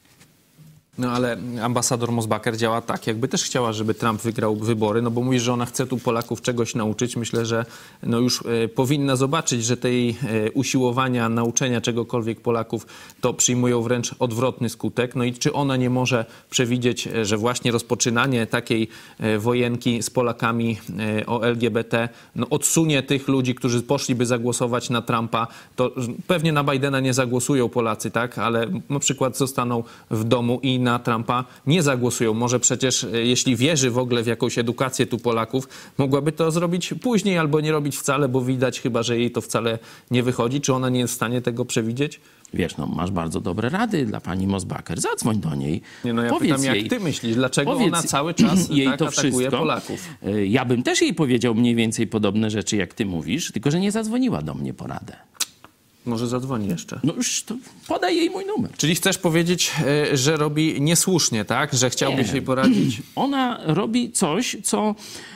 No ale ambasador Mosbacher działa tak, jakby też chciała, żeby Trump wygrał wybory, no bo mówi, że ona chce tu Polaków czegoś nauczyć. Myślę, że no już powinna zobaczyć, że tej usiłowania nauczenia czegokolwiek Polaków to przyjmują wręcz odwrotny skutek. No i czy ona nie może przewidzieć, że właśnie rozpoczynanie takiej wojenki z Polakami o LGBT no odsunie tych ludzi, którzy poszliby zagłosować na Trumpa. To pewnie na Bidena nie zagłosują Polacy, tak? Ale na przykład zostaną w domu i na Trumpa nie zagłosują. Może przecież, jeśli wierzy w ogóle w jakąś edukację tu Polaków, mogłaby to zrobić później albo nie robić wcale, bo widać chyba, że jej to wcale nie wychodzi. Czy ona nie jest w stanie tego przewidzieć? Wiesz, no masz bardzo dobre rady dla pani Mosbacher. Zadzwoń do niej. Nie, no ja powiedz pytam, jej, jak ty myślisz, dlaczego ona cały czas jej tak to atakuje wszystko. Polaków? Ja bym też jej powiedział mniej więcej podobne rzeczy, jak ty mówisz, tylko że nie zadzwoniła do mnie po radę. Może zadzwoni jeszcze. No już to podaj jej mój numer. Czyli chcesz powiedzieć, że robi niesłusznie, tak? Że chciałbyś jej poradzić? Ona robi coś, co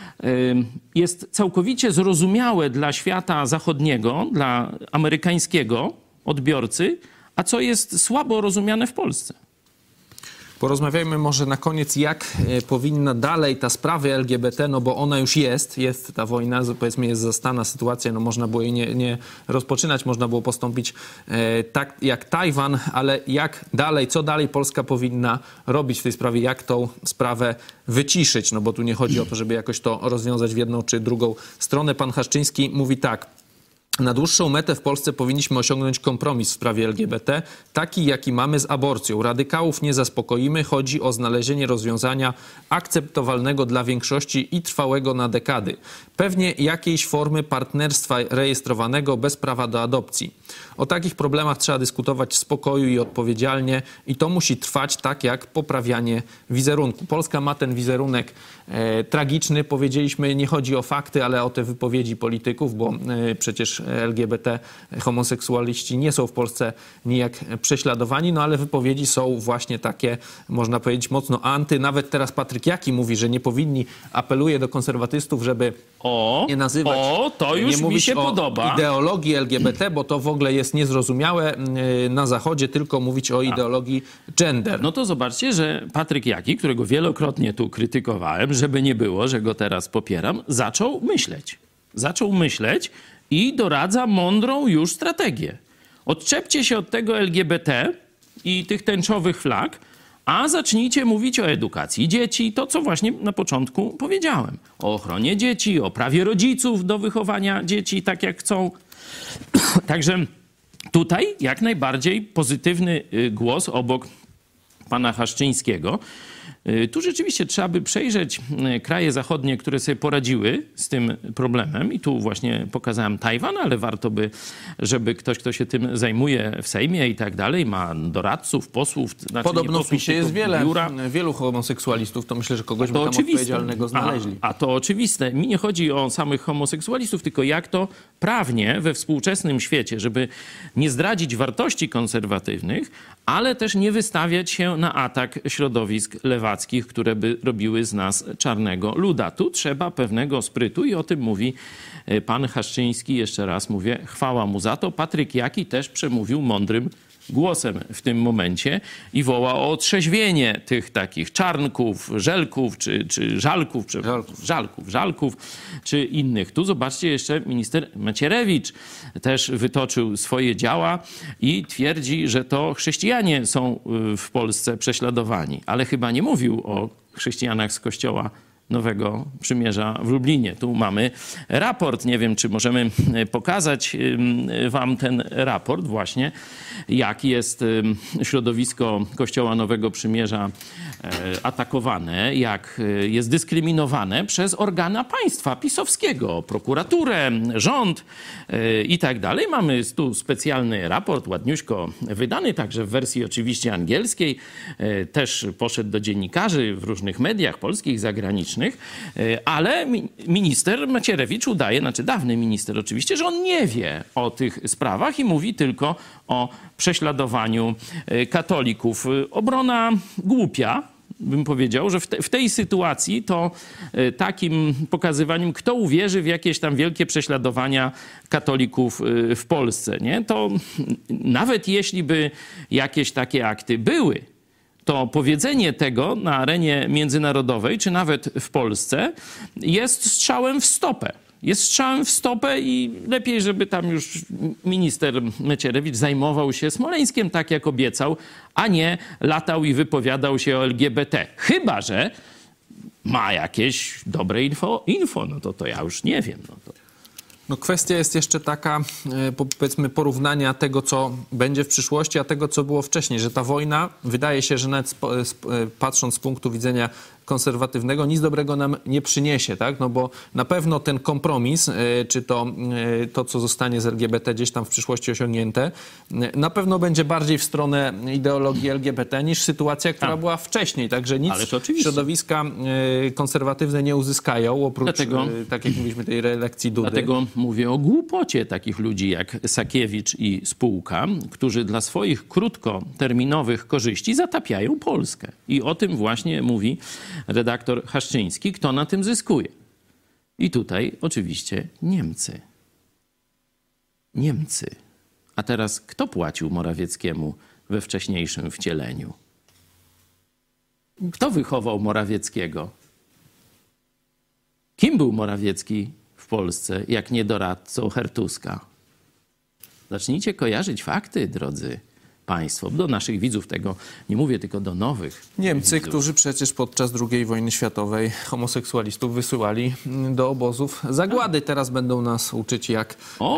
jest całkowicie zrozumiałe dla świata zachodniego, dla amerykańskiego odbiorcy, a co jest słabo rozumiane w Polsce. Porozmawiajmy może na koniec, jak powinna dalej ta sprawa LGBT, no bo ona już jest ta wojna, powiedzmy jest zastana sytuacja, no można było jej nie rozpoczynać, można było postąpić tak jak Tajwan, ale jak dalej, co dalej Polska powinna robić w tej sprawie, jak tą sprawę wyciszyć, no bo tu nie chodzi o to, żeby jakoś to rozwiązać w jedną czy drugą stronę. Pan Haszczyński mówi tak: na dłuższą metę w Polsce powinniśmy osiągnąć kompromis w sprawie LGBT, taki jaki mamy z aborcją. Radykałów nie zaspokoimy, chodzi o znalezienie rozwiązania akceptowalnego dla większości i trwałego na dekady. Pewnie jakiejś formy partnerstwa rejestrowanego bez prawa do adopcji. O takich problemach trzeba dyskutować w spokoju i odpowiedzialnie i to musi trwać tak jak poprawianie wizerunku. Polska ma ten wizerunek tragiczny, powiedzieliśmy, nie chodzi o fakty, ale o te wypowiedzi polityków, bo przecież LGBT, homoseksualiści nie są w Polsce nijak prześladowani, no ale wypowiedzi są właśnie takie, można powiedzieć, mocno anty. Nawet teraz Patryk Jaki mówi, że nie powinni, apeluje do konserwatystów, żeby nie nazywać, to już nie mówić mi się o podoba. ideologii LGBT, bo to w ogóle jest niezrozumiałe na Zachodzie, tylko mówić o ideologii gender. No to zobaczcie, że Patryk Jaki, którego wielokrotnie tu krytykowałem, żeby nie było, że go teraz popieram, zaczął myśleć i doradza mądrą już strategię. Odczepcie się od tego LGBT i tych tęczowych flag, a zacznijcie mówić o edukacji dzieci, to co właśnie na początku powiedziałem. O ochronie dzieci, o prawie rodziców do wychowania dzieci tak jak chcą. Także tutaj jak najbardziej pozytywny głos obok pana Haszczyńskiego. Tu rzeczywiście trzeba by przejrzeć kraje zachodnie, które sobie poradziły z tym problemem. I tu właśnie pokazałem Tajwan, ale warto by, żeby ktoś, kto się tym zajmuje w Sejmie i tak dalej, ma doradców, posłów. Znaczy podobno w PiSie jest biura. wielu homoseksualistów, to myślę, że kogoś by tam odpowiedzialnego znaleźli. A to oczywiste. Mi nie chodzi o samych homoseksualistów, tylko jak to prawnie we współczesnym świecie, żeby nie zdradzić wartości konserwatywnych, ale też nie wystawiać się na atak środowisk lewackich, które by robiły z nas czarnego luda. Tu trzeba pewnego sprytu i o tym mówi pan Haszczyński. Jeszcze raz mówię, chwała mu za to. Patryk Jaki też przemówił mądrym głosem w tym momencie i woła o otrzeźwienie tych takich czarnków, żelków, czy żalków, czy innych. Tu zobaczcie, jeszcze minister Macierewicz też wytoczył swoje działa i twierdzi, że to chrześcijanie są w Polsce prześladowani. Ale chyba nie mówił o chrześcijanach z Kościoła Nowego Przymierza w Lublinie. Tu mamy raport. Nie wiem, czy możemy pokazać wam ten raport właśnie, jak jest środowisko Kościoła Nowego Przymierza atakowane, jak jest dyskryminowane przez organa państwa pisowskiego, prokuraturę, rząd i tak dalej. Mamy tu specjalny raport, ładniuśko wydany, także w wersji oczywiście angielskiej. Też poszedł do dziennikarzy w różnych mediach polskich, zagranicznych. Ale minister Macierewicz udaje, znaczy dawny minister oczywiście, że on nie wie o tych sprawach i mówi tylko o prześladowaniu katolików. Obrona głupia, bym powiedział, że w tej sytuacji to takim pokazywaniem, kto uwierzy w jakieś tam wielkie prześladowania katolików w Polsce, nie? To nawet jeśli by jakieś takie akty były, to powiedzenie tego na arenie międzynarodowej, czy nawet w Polsce, jest strzałem w stopę. Jest strzałem w stopę i lepiej, żeby tam już minister Macierewicz zajmował się Smoleńskiem tak, jak obiecał, a nie latał i wypowiadał się o LGBT. Chyba że ma jakieś dobre info, no to ja już nie wiem. No kwestia jest jeszcze taka, powiedzmy, porównania tego, co będzie w przyszłości, a tego, co było wcześniej, że ta wojna, wydaje się, że nawet patrząc z punktu widzenia konserwatywnego, nic dobrego nam nie przyniesie, tak? No bo na pewno ten kompromis, czy to, co zostanie z LGBT gdzieś tam w przyszłości osiągnięte, na pewno będzie bardziej w stronę ideologii LGBT niż sytuacja, która była wcześniej. Także nic środowiska konserwatywne nie uzyskają, oprócz, tak jak mówiliśmy, tej reelekcji Dudy. Dlatego mówię o głupocie takich ludzi jak Sakiewicz i spółka, którzy dla swoich krótkoterminowych korzyści zatapiają Polskę. I o tym właśnie mówi redaktor Haszczyński, kto na tym zyskuje. I tutaj oczywiście Niemcy. Niemcy. A teraz kto płacił Morawieckiemu we wcześniejszym wcieleniu? Kto wychował Morawieckiego? Kim był Morawiecki w Polsce, jak nie doradcą Hertuska? Zacznijcie kojarzyć fakty, drodzy państwo. Do naszych widzów tego nie mówię, tylko do nowych Niemcy, widzów. którzy przecież podczas II wojny światowej homoseksualistów wysyłali do obozów zagłady. Teraz będą nas uczyć, jak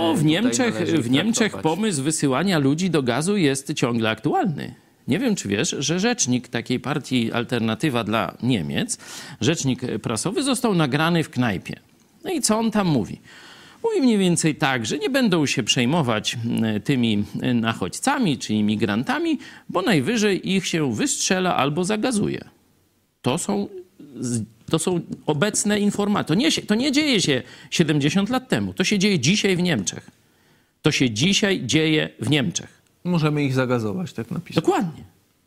w Niemczech pomysł wysyłania ludzi do gazu jest ciągle aktualny. Nie wiem, czy wiesz, że rzecznik takiej partii Alternatywa dla Niemiec, rzecznik prasowy, został nagrany w knajpie. No i co on tam mówi? Mówi mniej więcej tak, że nie będą się przejmować tymi nachodźcami czy imigrantami, bo najwyżej ich się wystrzela albo zagazuje. To są obecne informacje. To nie dzieje się 70 lat temu. To się dzieje dzisiaj w Niemczech. To się dzisiaj dzieje w Niemczech. Możemy ich zagazować, tak napisać. Dokładnie.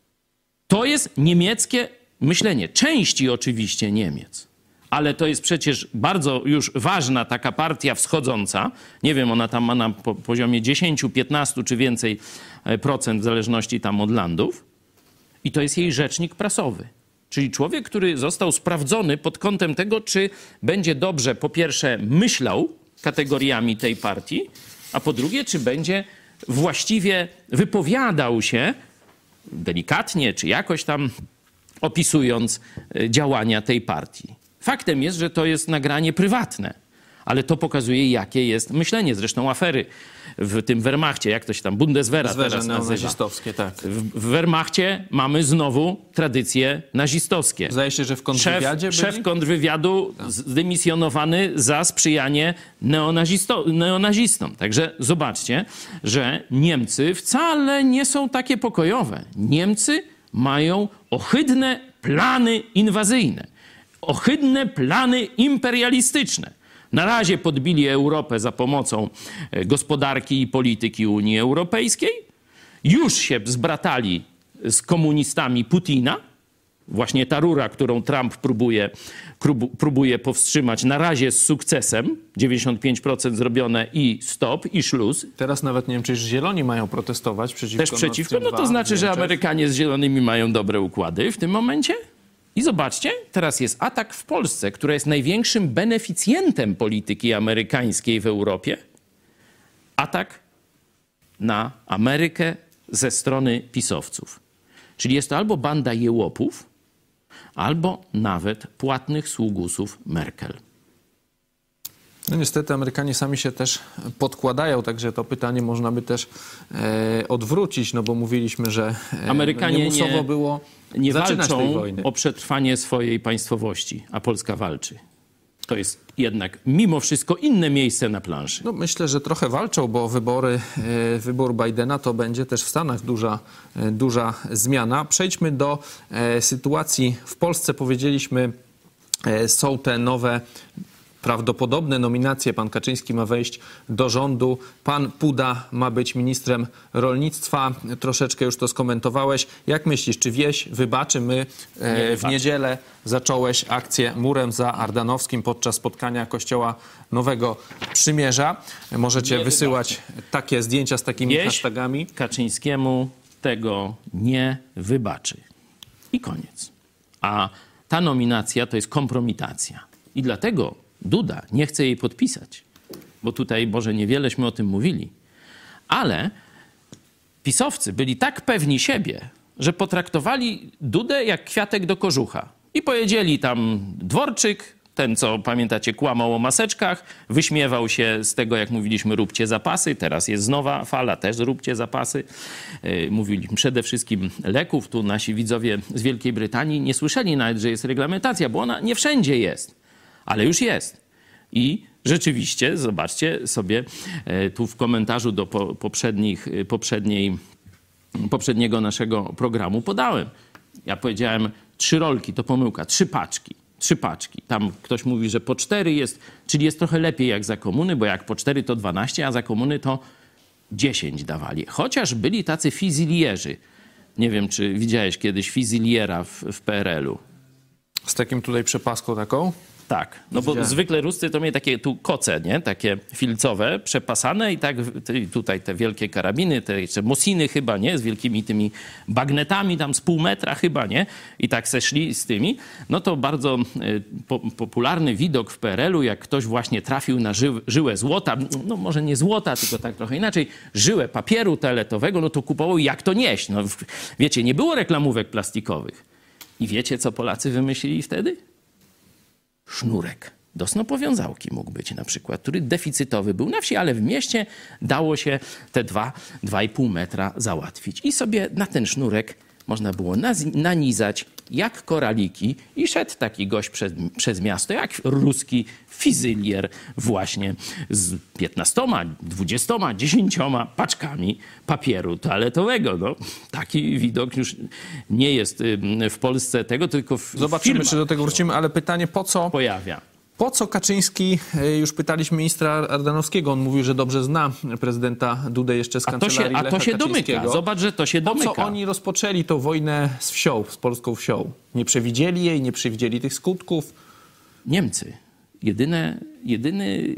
To jest niemieckie myślenie. Części oczywiście Niemiec. Ale to jest przecież bardzo już ważna taka partia wschodząca. Nie wiem, ona tam ma na poziomie 10, 15 czy więcej procent w zależności tam od landów. I to jest jej rzecznik prasowy. Czyli człowiek, który został sprawdzony pod kątem tego, czy będzie dobrze po pierwsze myślał kategoriami tej partii, a po drugie, czy będzie właściwie wypowiadał się delikatnie, czy jakoś tam opisując działania tej partii. Faktem jest, że to jest nagranie prywatne, ale to pokazuje, jakie jest myślenie. Zresztą afery w tym Wehrmachcie, jak to się tam, Bundeswehra teraz nazywa. Tak. W Wehrmachcie mamy znowu tradycje nazistowskie. Zdaje się, że w kontrwywiadzie Szef kontrwywiadu zdymisjonowany za sprzyjanie neonazistom. Także zobaczcie, że Niemcy wcale nie są takie pokojowe. Niemcy mają ohydne plany inwazyjne. Ohydne plany imperialistyczne. Na razie podbili Europę za pomocą gospodarki i polityki Unii Europejskiej. Już się zbratali z komunistami Putina. Właśnie ta rura, którą Trump próbuje powstrzymać, na razie z sukcesem. 95% zrobione i stop, i szluz. Teraz nawet nie wiem, czy Zieloni mają protestować przeciwko. Też przeciwko? No to znaczy, że Amerykanie z Zielonymi mają dobre układy w tym momencie. I zobaczcie, teraz jest atak w Polsce, która jest największym beneficjentem polityki amerykańskiej w Europie. Atak na Amerykę ze strony pisowców. Czyli jest to albo banda jełopów, albo nawet płatnych sługusów Merkel. No niestety Amerykanie sami się też podkładają, także to pytanie można by też odwrócić, no bo mówiliśmy, że Amerykanie niemusowo było nie zaczynać tej walczą wojny. o przetrwanie swojej państwowości, a Polska walczy. To jest jednak mimo wszystko inne miejsce na planszy. No myślę, że trochę walczą, bo wybór Bidena to będzie też w Stanach duża zmiana. Przejdźmy do sytuacji w Polsce. Powiedzieliśmy, są te nowe prawdopodobne nominacje. Pan Kaczyński ma wejść do rządu. Pan Puda ma być ministrem rolnictwa. Troszeczkę już to skomentowałeś. Jak myślisz, czy wieś wybaczy? My w niedzielę zacząłeś akcję Murem za Ardanowskim podczas spotkania Kościoła Nowego Przymierza. Możecie wysyłać takie zdjęcia z takimi hashtagami. Kaczyńskiemu tego nie wybaczy. I koniec. A ta nominacja to jest kompromitacja. I dlatego Duda nie chce jej podpisać. Bo tutaj może niewieleśmy o tym mówili. Ale pisowcy byli tak pewni siebie, że potraktowali Dudę jak kwiatek do kożucha. I powiedzieli tam Dworczyk, ten co pamiętacie kłamał o maseczkach, wyśmiewał się z tego, jak mówiliśmy, róbcie zapasy. Teraz jest nowa fala, też róbcie zapasy. Mówiliśmy przede wszystkim leków. Tu nasi widzowie z Wielkiej Brytanii nie słyszeli nawet, że jest reglamentacja, bo ona nie wszędzie jest, ale już jest. I rzeczywiście, zobaczcie sobie tu w komentarzu do poprzedniego naszego programu podałem. Ja powiedziałem 3 rolki, to pomyłka, 3 paczki. 3 paczki. Tam ktoś mówi, że po 4 jest, czyli jest trochę lepiej jak za komuny, bo jak po 4 to 12, a za komuny to 10 dawali. Chociaż byli tacy fizylierzy. Nie wiem, czy widziałeś kiedyś fiziliera w PRL-u. Z takim tutaj przepaską taką? Tak, no bo zwykle Ruscy to mieli takie tu koce, nie? Takie filcowe, przepasane i tak tutaj te wielkie karabiny, te jeszcze Mosiny chyba, nie? Z wielkimi tymi bagnetami tam z pół metra chyba, nie? I tak se szli z tymi. No to bardzo popularny widok w PRL-u, jak ktoś właśnie trafił na żyłę złota, no może nie złota, tylko tak trochę inaczej, żyłę papieru toaletowego, no to kupował jak to nieść. No wiecie, nie było reklamówek plastikowych. I wiecie, co Polacy wymyślili wtedy? Sznurek do snopowiązałki mógł być na przykład, który deficytowy był na wsi, ale w mieście dało się te 2,5 metra załatwić. I sobie na ten sznurek można było nanizać jak koraliki i szedł taki gość przez miasto, jak ruski fizylier właśnie z 15, 20, 10 paczkami papieru toaletowego. No, taki widok już nie jest w Polsce tego, tylko w Zobaczymy, firmach czy do tego wrócimy, ale pytanie po co? Pojawia. Po co Kaczyński, już pytaliśmy ministra Ardanowskiego, on mówił, że dobrze zna prezydenta Dudę jeszcze z kancelarii Lecha A to się domyka. Zobacz, że to się domyka. Po co oni rozpoczęli tą wojnę z wsią, z polską wsią? Nie przewidzieli jej, nie przewidzieli tych skutków? Niemcy. Jedyny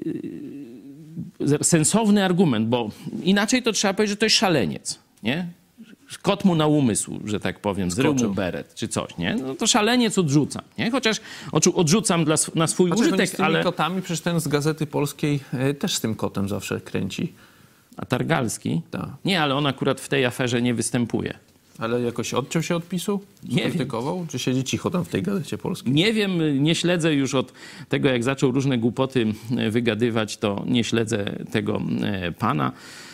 sensowny argument, bo inaczej to trzeba powiedzieć, że to jest szaleniec, nie? Kot mu na umysł, że tak powiem, zrył mu beret czy coś, nie? No to szaleniec odrzucam, nie? Chociaż odrzucam na swój użytek, z tymi kotami, przecież ten z Gazety Polskiej też z tym kotem zawsze kręci. A Targalski? Tak. Nie, ale on akurat w tej aferze nie występuje. Ale jakoś odciął się od PiS-u? Nie krytykował? Wiem. Czy siedzi cicho tam w tej Gazecie Polskiej? Nie wiem, nie śledzę już od tego, jak zaczął różne głupoty wygadywać, to nie śledzę tego pana,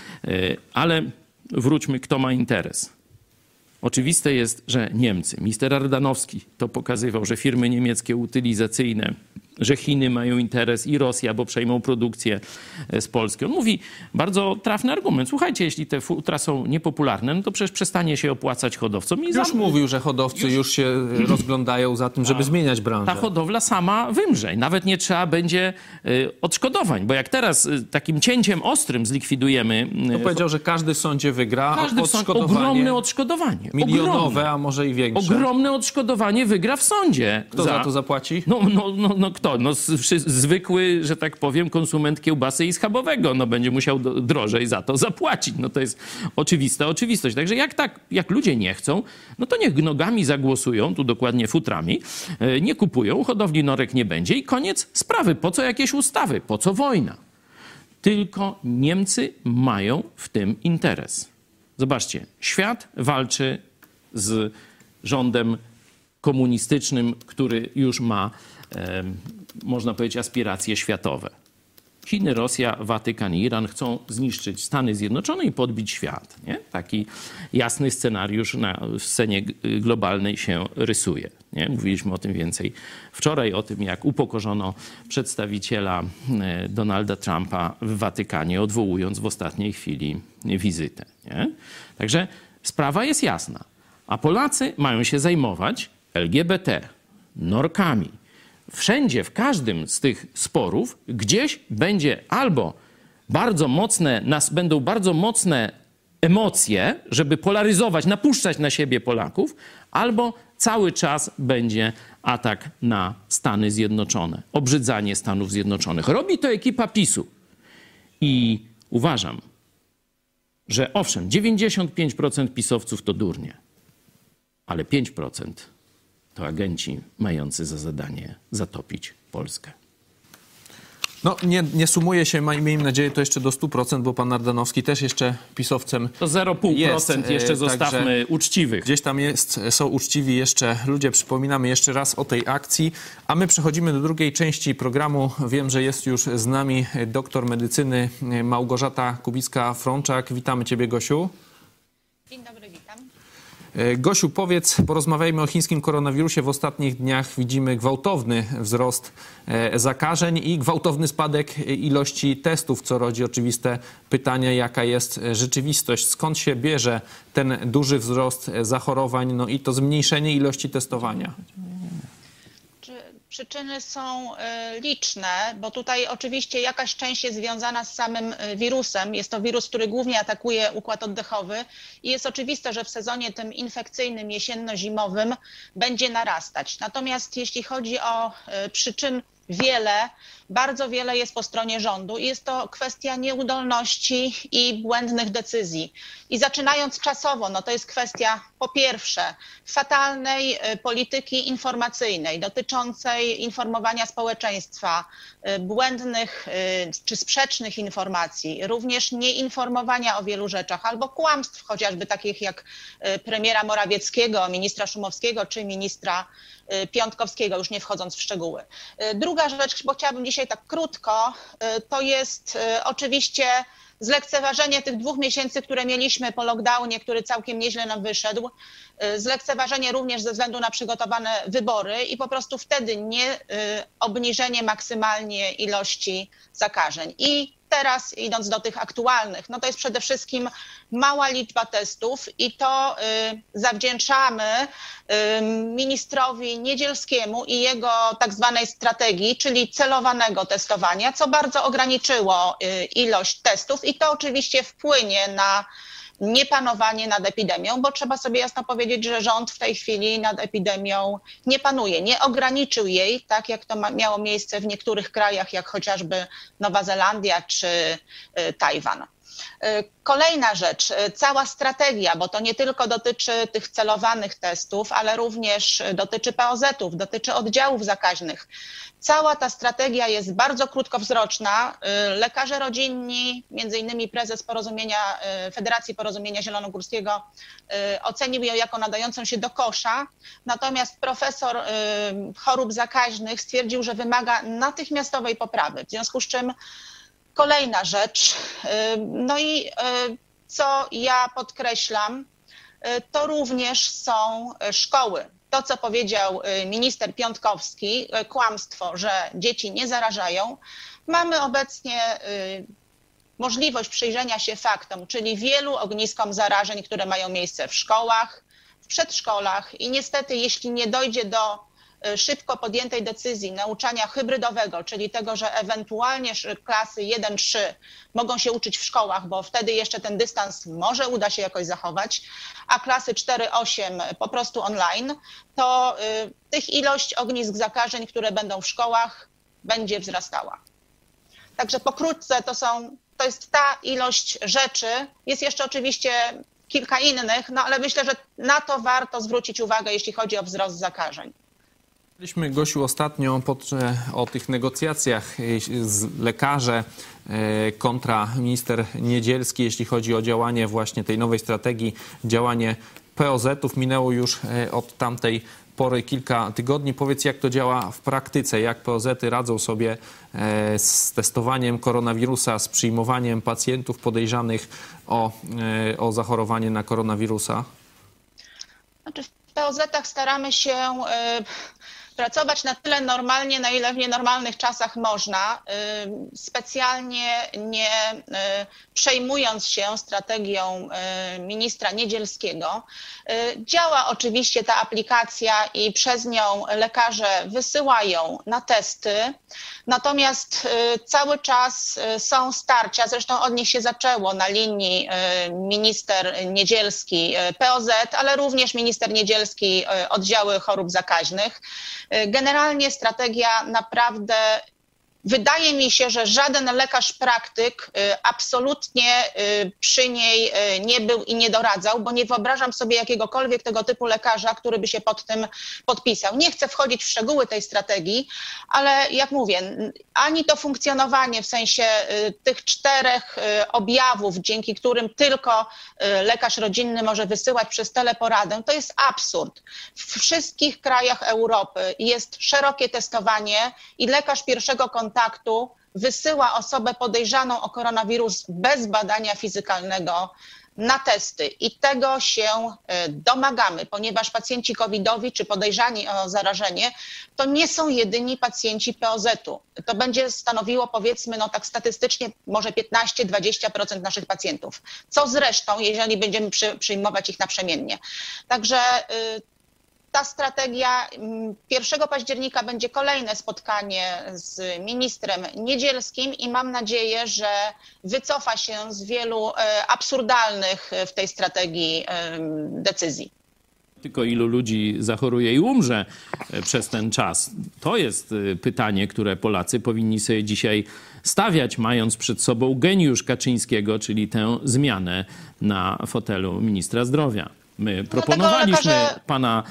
ale wróćmy, kto ma interes. Oczywiste jest, że Niemcy. Minister Ardanowski to pokazywał, że firmy niemieckie utylizacyjne, że Chiny mają interes i Rosja, bo przejmą produkcję z Polski. On mówi bardzo trafny argument. Słuchajcie, jeśli te futra są niepopularne, no to przecież przestanie się opłacać hodowcom. Już mówił, że hodowcy już się rozglądają za tym, żeby zmieniać branżę. Ta hodowla sama wymrze. Nawet nie trzeba będzie odszkodowań, bo jak teraz takim cięciem ostrym zlikwidujemy... To powiedział, że każdy w sądzie wygra. Ogromne odszkodowanie. Milionowe, a może i większe. Ogromne odszkodowanie wygra w sądzie. Kto za to zapłaci? No kto? No zwykły, że tak powiem, konsument kiełbasy i schabowego. No będzie musiał drożej za to zapłacić. No to jest oczywista oczywistość. Także jak ludzie nie chcą, no to niech nogami zagłosują, tu dokładnie futrami, nie kupują, hodowli norek nie będzie i koniec sprawy. Po co jakieś ustawy? Po co wojna? Tylko Niemcy mają w tym interes. Zobaczcie, świat walczy z rządem komunistycznym, który już ma, można powiedzieć, aspiracje światowe. Chiny, Rosja, Watykan i Iran chcą zniszczyć Stany Zjednoczone i podbić świat. Nie? Taki jasny scenariusz na scenie globalnej się rysuje. Nie? Mówiliśmy o tym więcej wczoraj, o tym, jak upokorzono przedstawiciela Donalda Trumpa w Watykanie, odwołując w ostatniej chwili wizytę. Nie? Także sprawa jest jasna. A Polacy mają się zajmować LGBT, norkami, wszędzie, w każdym z tych sporów gdzieś będzie albo będą bardzo mocne emocje, żeby polaryzować, napuszczać na siebie Polaków, albo cały czas będzie atak na Stany Zjednoczone, obrzydzanie Stanów Zjednoczonych. Robi to ekipa PiS-u. I uważam, że owszem, 95% pisowców to durnie, ale 5% to agenci mający za zadanie zatopić Polskę. No, nie sumuje się, miejmy nadzieję, to jeszcze do 100%, bo pan Ardanowski też jeszcze pisowcem to 0,5% jeszcze zostawmy uczciwych. Gdzieś tam są uczciwi jeszcze ludzie. Przypominamy jeszcze raz o tej akcji. A my przechodzimy do drugiej części programu. Wiem, że jest już z nami doktor medycyny Małgorzata Kubicka-Frączak. Witamy ciebie, Gosiu. Dzień dobry, witam. Gosiu, powiedz, porozmawiajmy o chińskim koronawirusie. W ostatnich dniach widzimy gwałtowny wzrost zakażeń i gwałtowny spadek ilości testów, co rodzi oczywiste pytanie, jaka jest rzeczywistość. Skąd się bierze ten duży wzrost zachorowań, no i to zmniejszenie ilości testowania? Przyczyny są liczne, bo tutaj oczywiście jakaś część jest związana z samym wirusem. Jest to wirus, który głównie atakuje układ oddechowy i jest oczywiste, że w sezonie tym infekcyjnym jesienno-zimowym będzie narastać. Natomiast jeśli chodzi o przyczyn, bardzo wiele jest po stronie rządu i jest to kwestia nieudolności i błędnych decyzji. I zaczynając czasowo, no to jest kwestia po pierwsze fatalnej polityki informacyjnej dotyczącej informowania społeczeństwa, błędnych czy sprzecznych informacji, również nieinformowania o wielu rzeczach albo kłamstw, chociażby takich jak premiera Morawieckiego, ministra Szumowskiego czy ministra Piontkowskiego, już nie wchodząc w szczegóły. Druga rzecz, bo chciałabym dzisiaj tak krótko, to jest oczywiście zlekceważenie tych 2 miesięcy, które mieliśmy po lockdownie, który całkiem nieźle nam wyszedł. Zlekceważenie również ze względu na przygotowane wybory i po prostu wtedy nie obniżenie maksymalnie ilości zakażeń. I teraz idąc do tych aktualnych, no to jest przede wszystkim mała liczba testów i to zawdzięczamy ministrowi Niedzielskiemu i jego tak zwanej strategii, czyli celowanego testowania, co bardzo ograniczyło ilość testów i to oczywiście wpłynie na niepanowanie nad epidemią, bo trzeba sobie jasno powiedzieć, że rząd w tej chwili nad epidemią nie panuje, nie ograniczył jej, tak jak to miało miejsce w niektórych krajach, jak chociażby Nowa Zelandia czy Tajwan. Kolejna rzecz, cała strategia, bo to nie tylko dotyczy tych celowanych testów, ale również dotyczy POZ-ów, dotyczy oddziałów zakaźnych. Cała ta strategia jest bardzo krótkowzroczna. Lekarze rodzinni, między innymi prezes Federacji Porozumienia Zielonogórskiego ocenił ją jako nadającą się do kosza, natomiast profesor chorób zakaźnych stwierdził, że wymaga natychmiastowej poprawy, w związku z czym kolejna rzecz, no i co ja podkreślam, to również są szkoły. To, co powiedział minister Piontkowski, kłamstwo, że dzieci nie zarażają. Mamy obecnie możliwość przyjrzenia się faktom, czyli wielu ogniskom zarażeń, które mają miejsce w szkołach, w przedszkolach i niestety, jeśli nie dojdzie do szybko podjętej decyzji nauczania hybrydowego, czyli tego, że ewentualnie klasy 1-3 mogą się uczyć w szkołach, bo wtedy jeszcze ten dystans może uda się jakoś zachować, a klasy 4-8 po prostu online, to tych ilość ognisk zakażeń, które będą w szkołach, będzie wzrastała. Także pokrótce to jest ta ilość rzeczy. Jest jeszcze oczywiście kilka innych, no ale myślę, że na to warto zwrócić uwagę, jeśli chodzi o wzrost zakażeń. Mówiliśmy, Gosiu, ostatnio o tych negocjacjach z lekarze kontra minister Niedzielski, jeśli chodzi o działanie właśnie tej nowej strategii, działanie POZ-ów. Minęło już od tamtej pory kilka tygodni. Powiedz, jak to działa w praktyce, jak POZ-y radzą sobie z testowaniem koronawirusa, z przyjmowaniem pacjentów podejrzanych o zachorowanie na koronawirusa? Znaczy w POZ-ach staramy się pracować na tyle normalnie, na ile w nienormalnych czasach można, specjalnie nie przejmując się strategią ministra Niedzielskiego. Działa oczywiście ta aplikacja i przez nią lekarze wysyłają na testy, natomiast cały czas są starcia, zresztą od nich się zaczęło na linii minister Niedzielski POZ, ale również minister Niedzielski oddziały chorób zakaźnych. Generalnie strategia naprawdę, wydaje mi się, że żaden lekarz praktyk absolutnie przy niej nie był i nie doradzał, bo nie wyobrażam sobie jakiegokolwiek tego typu lekarza, który by się pod tym podpisał. Nie chcę wchodzić w szczegóły tej strategii, ale jak mówię, ani to funkcjonowanie w sensie tych 4 objawów, dzięki którym tylko lekarz rodzinny może wysyłać przez teleporadę, to jest absurd. W wszystkich krajach Europy jest szerokie testowanie i lekarz pierwszego kontaktu wysyła osobę podejrzaną o koronawirus bez badania fizykalnego na testy i tego się domagamy, ponieważ pacjenci covidowi czy podejrzani o zarażenie to nie są jedyni pacjenci POZ-u. To będzie stanowiło, powiedzmy, no tak statystycznie może 15-20% naszych pacjentów, co zresztą, jeżeli będziemy przyjmować ich naprzemiennie. Także ta strategia, 1 października będzie kolejne spotkanie z ministrem Niedzielskim i mam nadzieję, że wycofa się z wielu absurdalnych w tej strategii decyzji. Tylko ilu ludzi zachoruje i umrze przez ten czas? To jest pytanie, które Polacy powinni sobie dzisiaj stawiać, mając przed sobą geniusz Kaczyńskiego, czyli tę zmianę na fotelu ministra zdrowia. My proponowaliśmy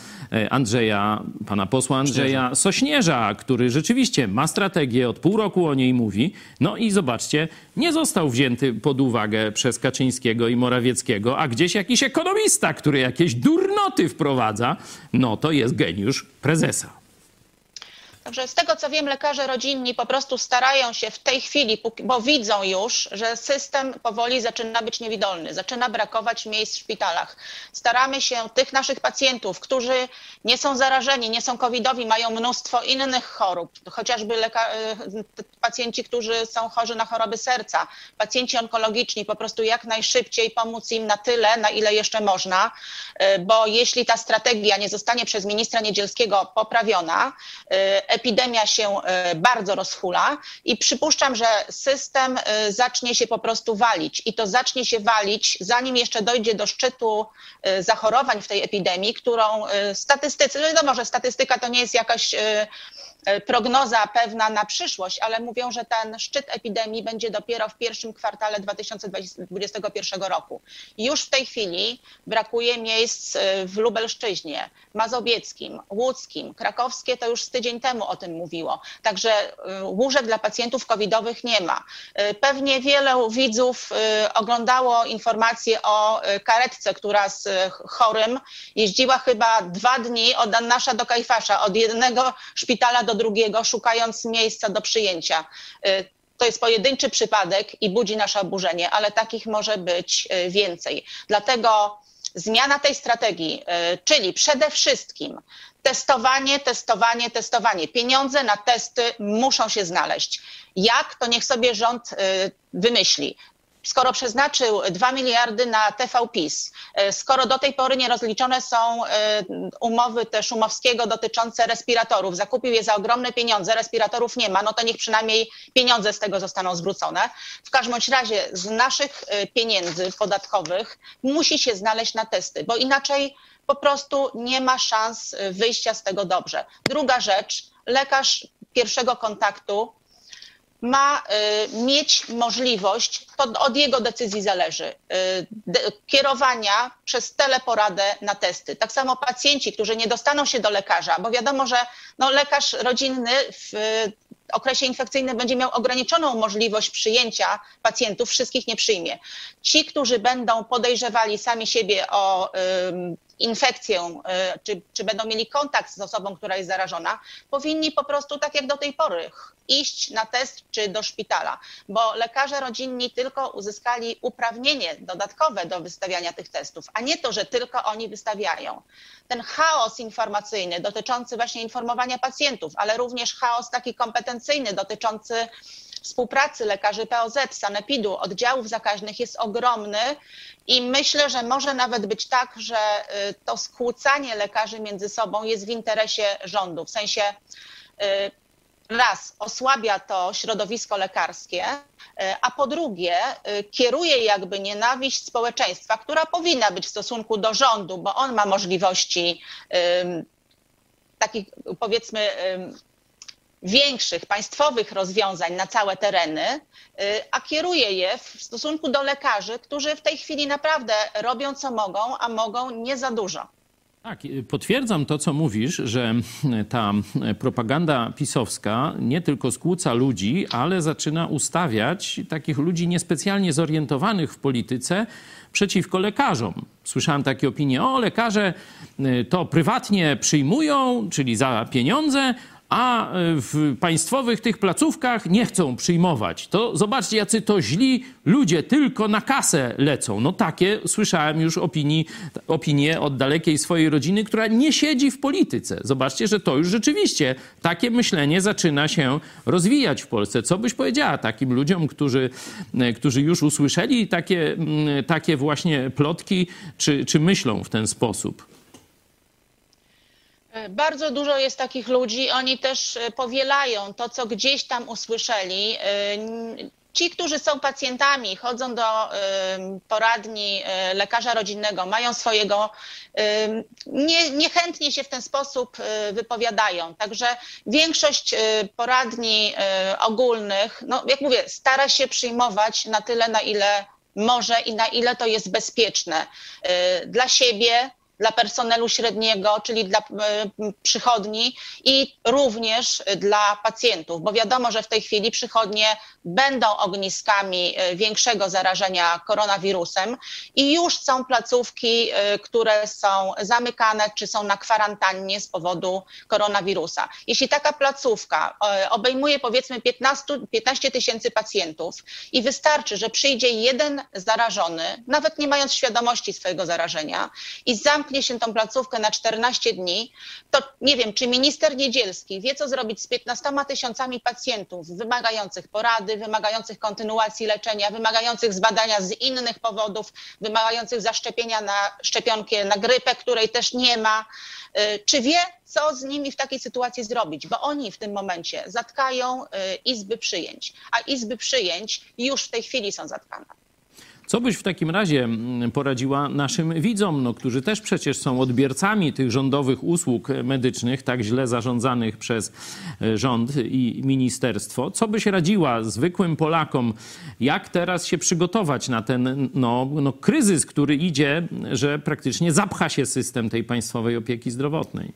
pana posła Andrzeja Sośnierza, który rzeczywiście ma strategię, od pół roku o niej mówi. No i zobaczcie, nie został wzięty pod uwagę przez Kaczyńskiego i Morawieckiego, a gdzieś jakiś ekonomista, który jakieś durnoty wprowadza, no to jest geniusz prezesa. Także z tego, co wiem, lekarze rodzinni po prostu starają się w tej chwili, bo widzą już, że system powoli zaczyna być niewydolny, zaczyna brakować miejsc w szpitalach. Staramy się tych naszych pacjentów, którzy nie są zarażeni, nie są covidowi, mają mnóstwo innych chorób, chociażby pacjenci, którzy są chorzy na choroby serca, pacjenci onkologiczni, po prostu jak najszybciej pomóc im na tyle, na ile jeszcze można, bo jeśli ta strategia nie zostanie przez ministra Niedzielskiego poprawiona, epidemia się bardzo rozhula i przypuszczam, że system zacznie się po prostu walić i to zacznie się walić, zanim jeszcze dojdzie do szczytu zachorowań w tej epidemii, którą statystycy, no wiadomo, że statystyka to nie jest jakaś prognoza pewna na przyszłość, ale mówią, że ten szczyt epidemii będzie dopiero w pierwszym kwartale 2021 roku. Już w tej chwili brakuje miejsc w Lubelszczyźnie, Mazowieckim, Łódzkim, Krakowskie to już z tydzień temu o tym mówiło. Także łóżek dla pacjentów covidowych nie ma. Pewnie wielu widzów oglądało informacje o karetce, która z chorym jeździła chyba 2 dni od Annasza do Kajfasza, od jednego szpitala do drugiego, szukając miejsca do przyjęcia. To jest pojedynczy przypadek i budzi nasze oburzenie, ale takich może być więcej. Dlatego zmiana tej strategii, czyli przede wszystkim testowanie. Pieniądze na testy muszą się znaleźć. Jak? To niech sobie rząd wymyśli. Skoro przeznaczył 2 miliardy na TV PiS, skoro do tej pory nierozliczone są umowy te Szumowskiego dotyczące respiratorów, zakupił je za ogromne pieniądze, respiratorów nie ma, no to niech przynajmniej pieniądze z tego zostaną zwrócone. W każdym razie z naszych pieniędzy podatkowych musi się znaleźć na testy, bo inaczej po prostu nie ma szans wyjścia z tego dobrze. Druga rzecz, lekarz pierwszego kontaktu ma mieć możliwość, to od jego decyzji zależy, kierowania przez teleporadę na testy. Tak samo pacjenci, którzy nie dostaną się do lekarza, bo wiadomo, że no, lekarz rodzinny w okresie infekcyjnym będzie miał ograniczoną możliwość przyjęcia pacjentów, wszystkich nie przyjmie. Ci, którzy będą podejrzewali sami siebie o infekcję, czy będą mieli kontakt z osobą, która jest zarażona, powinni po prostu tak jak do tej pory iść na test czy do szpitala, bo lekarze rodzinni tylko uzyskali uprawnienie dodatkowe do wystawiania tych testów, a nie to, że tylko oni wystawiają. Ten chaos informacyjny dotyczący właśnie informowania pacjentów, ale również chaos taki kompetencyjny dotyczący współpracy lekarzy POZ, sanepidu, oddziałów zakaźnych jest ogromny i myślę, że może nawet być tak, że to skłócanie lekarzy między sobą jest w interesie rządu. W sensie raz osłabia to środowisko lekarskie, a po drugie kieruje jakby nienawiść społeczeństwa, która powinna być w stosunku do rządu, bo on ma możliwości takich powiedzmy większych państwowych rozwiązań na całe tereny, a kieruje je w stosunku do lekarzy, którzy w tej chwili naprawdę robią co mogą, a mogą nie za dużo. Tak, potwierdzam to, co mówisz, że ta propaganda pisowska nie tylko skłóca ludzi, ale zaczyna ustawiać takich ludzi niespecjalnie zorientowanych w polityce przeciwko lekarzom. Słyszałem takie opinie, lekarze to prywatnie przyjmują, czyli za pieniądze, a w państwowych tych placówkach nie chcą przyjmować. To zobaczcie, jacy to źli ludzie, tylko na kasę lecą. No takie słyszałem już opinie od dalekiej swojej rodziny, która nie siedzi w polityce. Zobaczcie, że to już rzeczywiście takie myślenie zaczyna się rozwijać w Polsce. Co byś powiedziała takim ludziom, którzy już usłyszeli takie właśnie plotki, czy myślą w ten sposób? Bardzo dużo jest takich ludzi, oni też powielają to, co gdzieś tam usłyszeli. Ci, którzy są pacjentami, chodzą do poradni lekarza rodzinnego, mają swojego, niechętnie się w ten sposób wypowiadają. Także większość poradni ogólnych, no jak mówię, stara się przyjmować na tyle, na ile może i na ile to jest bezpieczne dla siebie, dla personelu średniego, czyli dla przychodni i również dla pacjentów, bo wiadomo, że w tej chwili przychodnie będą ogniskami większego zarażenia koronawirusem i już są placówki, które są zamykane czy są na kwarantannie z powodu koronawirusa. Jeśli taka placówka obejmuje powiedzmy 15 tysięcy pacjentów i wystarczy, że przyjdzie jeden zarażony, nawet nie mając świadomości swojego zarażenia i zamknie się tą placówkę na 14 dni, to nie wiem, czy minister Niedzielski wie, co zrobić z 15 tysiącami pacjentów wymagających porady, wymagających kontynuacji leczenia, wymagających zbadania z innych powodów, wymagających zaszczepienia na szczepionkę na grypę, której też nie ma. Czy wie, co z nimi w takiej sytuacji zrobić? Bo oni w tym momencie zatkają izby przyjęć, a izby przyjęć już w tej chwili są zatkane. Co byś w takim razie poradziła naszym widzom, którzy też przecież są odbiorcami tych rządowych usług medycznych, tak źle zarządzanych przez rząd i ministerstwo? Co byś radziła zwykłym Polakom, jak teraz się przygotować na ten kryzys, który idzie, że praktycznie zapcha się system tej państwowej opieki zdrowotnej?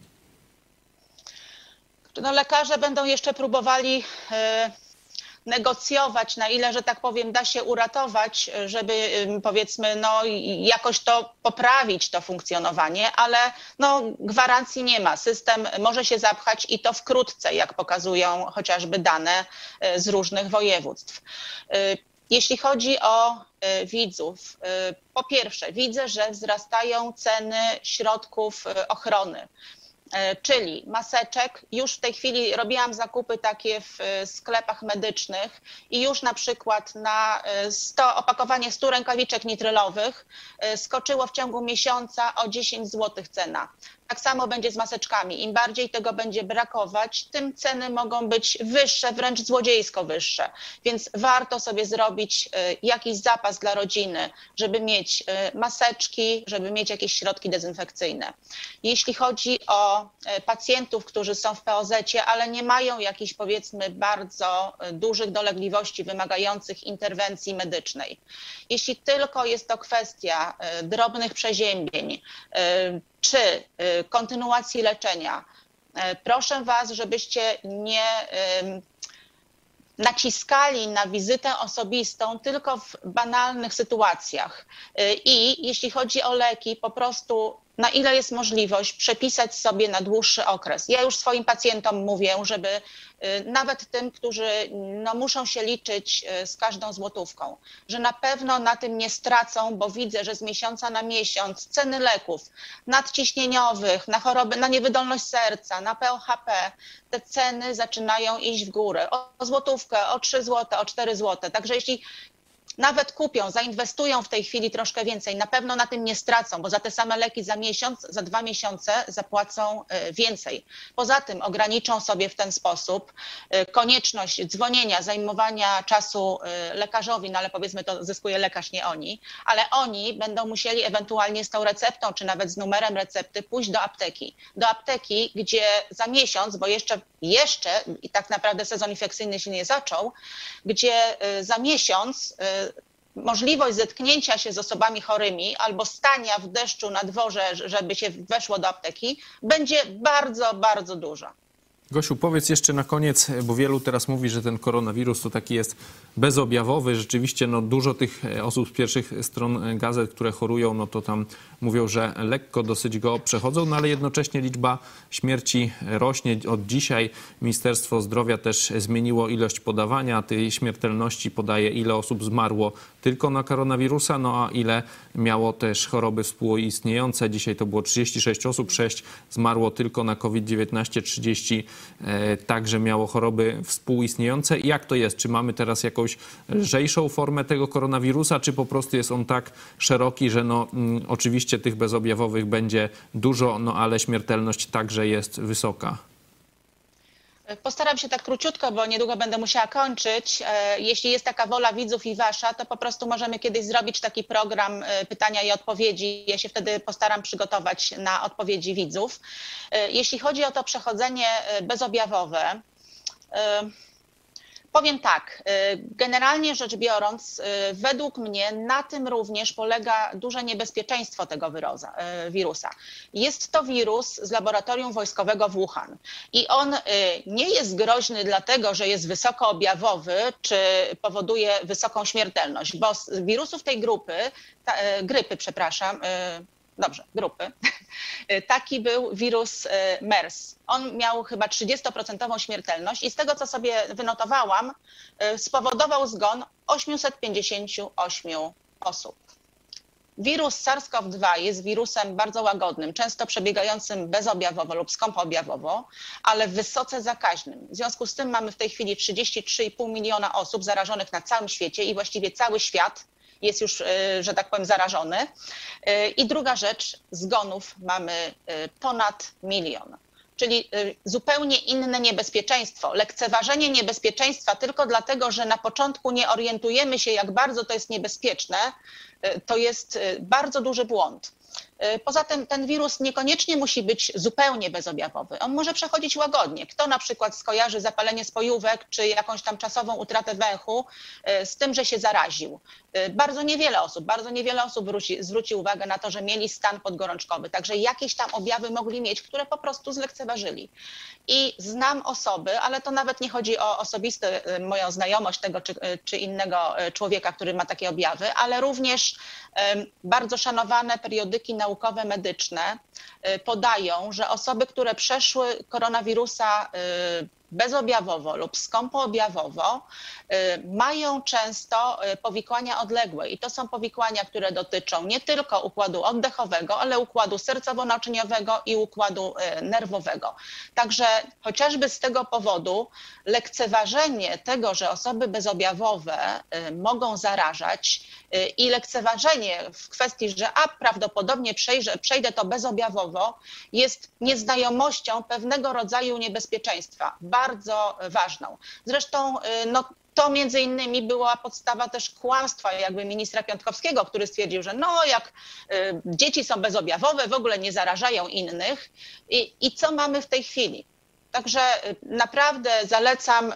Lekarze będą jeszcze próbowali negocjować, na ile, że tak powiem, da się uratować, żeby powiedzmy jakoś to poprawić, to funkcjonowanie, ale gwarancji nie ma. System może się zapchać i to wkrótce, jak pokazują chociażby dane z różnych województw. Jeśli chodzi o widzów, po pierwsze widzę, że wzrastają ceny środków ochrony. Czyli maseczek. Już w tej chwili robiłam zakupy takie w sklepach medycznych i już na przykład na opakowanie 100 rękawiczek nitrylowych skoczyło w ciągu miesiąca o 10 zł cena. Tak samo będzie z maseczkami. Im bardziej tego będzie brakować, tym ceny mogą być wyższe, wręcz złodziejsko wyższe. Więc warto sobie zrobić jakiś zapas dla rodziny, żeby mieć maseczki, żeby mieć jakieś środki dezynfekcyjne. Jeśli chodzi o pacjentów, którzy są w POZ-cie, ale nie mają jakichś powiedzmy bardzo dużych dolegliwości wymagających interwencji medycznej. Jeśli tylko jest to kwestia drobnych przeziębień, czy kontynuacji leczenia, proszę Was, żebyście nie naciskali na wizytę osobistą tylko w banalnych sytuacjach. I jeśli chodzi o leki, po prostu na ile jest możliwość przepisać sobie na dłuższy okres. Ja już swoim pacjentom mówię, żeby nawet tym, którzy muszą się liczyć z każdą złotówką, że na pewno na tym nie stracą, bo widzę, że z miesiąca na miesiąc ceny leków nadciśnieniowych, na choroby, na niewydolność serca, na POHP, te ceny zaczynają iść w górę. O złotówkę, o 3 zł, o 4 zł. Także jeśli nawet kupią, zainwestują w tej chwili troszkę więcej, na pewno na tym nie stracą, bo za te same leki za miesiąc, za 2 miesiące zapłacą więcej. Poza tym ograniczą sobie w ten sposób konieczność dzwonienia, zajmowania czasu lekarzowi, no ale powiedzmy to zyskuje lekarz, nie oni, ale oni będą musieli ewentualnie z tą receptą, czy nawet z numerem recepty pójść do apteki. Do apteki, gdzie za miesiąc, bo jeszcze i tak naprawdę sezon infekcyjny się nie zaczął, gdzie za miesiąc możliwość zetknięcia się z osobami chorymi albo stania w deszczu na dworze, żeby się weszło do apteki, będzie bardzo, bardzo duża. Gosiu, powiedz jeszcze na koniec, bo wielu teraz mówi, że ten koronawirus to taki jest bezobjawowy. Rzeczywiście dużo tych osób z pierwszych stron gazet, które chorują, to tam mówią, że lekko dosyć go przechodzą, ale jednocześnie liczba śmierci rośnie. Od dzisiaj Ministerstwo Zdrowia też zmieniło ilość podawania tej śmiertelności, podaje ile osób zmarło tylko na koronawirusa, a ile miało też choroby współistniejące. Dzisiaj to było 36 osób, 6 zmarło tylko na COVID-19, 30 także miało choroby współistniejące. I jak to jest? Czy mamy teraz jakąś lżejszą formę tego koronawirusa, czy po prostu jest on tak szeroki, że oczywiście tych bezobjawowych będzie dużo, ale śmiertelność także jest wysoka? Postaram się tak króciutko, bo niedługo będę musiała kończyć. Jeśli jest taka wola widzów i wasza, to po prostu możemy kiedyś zrobić taki program pytania i odpowiedzi. Ja się wtedy postaram przygotować na odpowiedzi widzów. Jeśli chodzi o to przechodzenie bezobjawowe, powiem tak, generalnie rzecz biorąc, według mnie na tym również polega duże niebezpieczeństwo tego wirusa. Jest to wirus z laboratorium wojskowego w Wuhan i on nie jest groźny dlatego, że jest wysoko objawowy, czy powoduje wysoką śmiertelność, bo z wirusów tej grypy, taki był wirus MERS. On miał chyba 30% śmiertelność i z tego, co sobie wynotowałam, spowodował zgon 858 osób. Wirus SARS-CoV-2 jest wirusem bardzo łagodnym, często przebiegającym bezobjawowo lub skąpoobjawowo, ale wysoce zakaźnym. W związku z tym mamy w tej chwili 33,5 miliona osób zarażonych na całym świecie i właściwie cały świat jest już, że tak powiem, zarażony. I druga rzecz, zgonów mamy ponad 1 milion. Czyli zupełnie inne niebezpieczeństwo. Lekceważenie niebezpieczeństwa tylko dlatego, że na początku nie orientujemy się, jak bardzo to jest niebezpieczne, to jest bardzo duży błąd. Poza tym ten wirus niekoniecznie musi być zupełnie bezobjawowy. On może przechodzić łagodnie. Kto na przykład skojarzy zapalenie spojówek czy jakąś tam czasową utratę węchu z tym, że się zaraził? Bardzo niewiele osób zwróci uwagę na to, że mieli stan podgorączkowy. Także jakieś tam objawy mogli mieć, które po prostu zlekceważyli. I znam osoby, ale to nawet nie chodzi o osobiste moją znajomość tego czy innego człowieka, który ma takie objawy, ale również bardzo szanowane periodyki naukowe medyczne podają, że osoby, które przeszły koronawirusa bezobjawowo lub skąpoobjawowo, mają często powikłania odległe. I to są powikłania, które dotyczą nie tylko układu oddechowego, ale układu sercowo-naczyniowego i układu nerwowego. Także chociażby z tego powodu lekceważenie tego, że osoby bezobjawowe mogą zarażać i lekceważenie w kwestii, że prawdopodobnie przejdę to bezobjawowo, jest nieznajomością pewnego rodzaju niebezpieczeństwa, bardzo ważną. Zresztą to między innymi była podstawa też kłamstwa jakby ministra Piontkowskiego, który stwierdził, że jak dzieci są bezobjawowe, w ogóle nie zarażają innych. I co mamy w tej chwili? Także naprawdę zalecam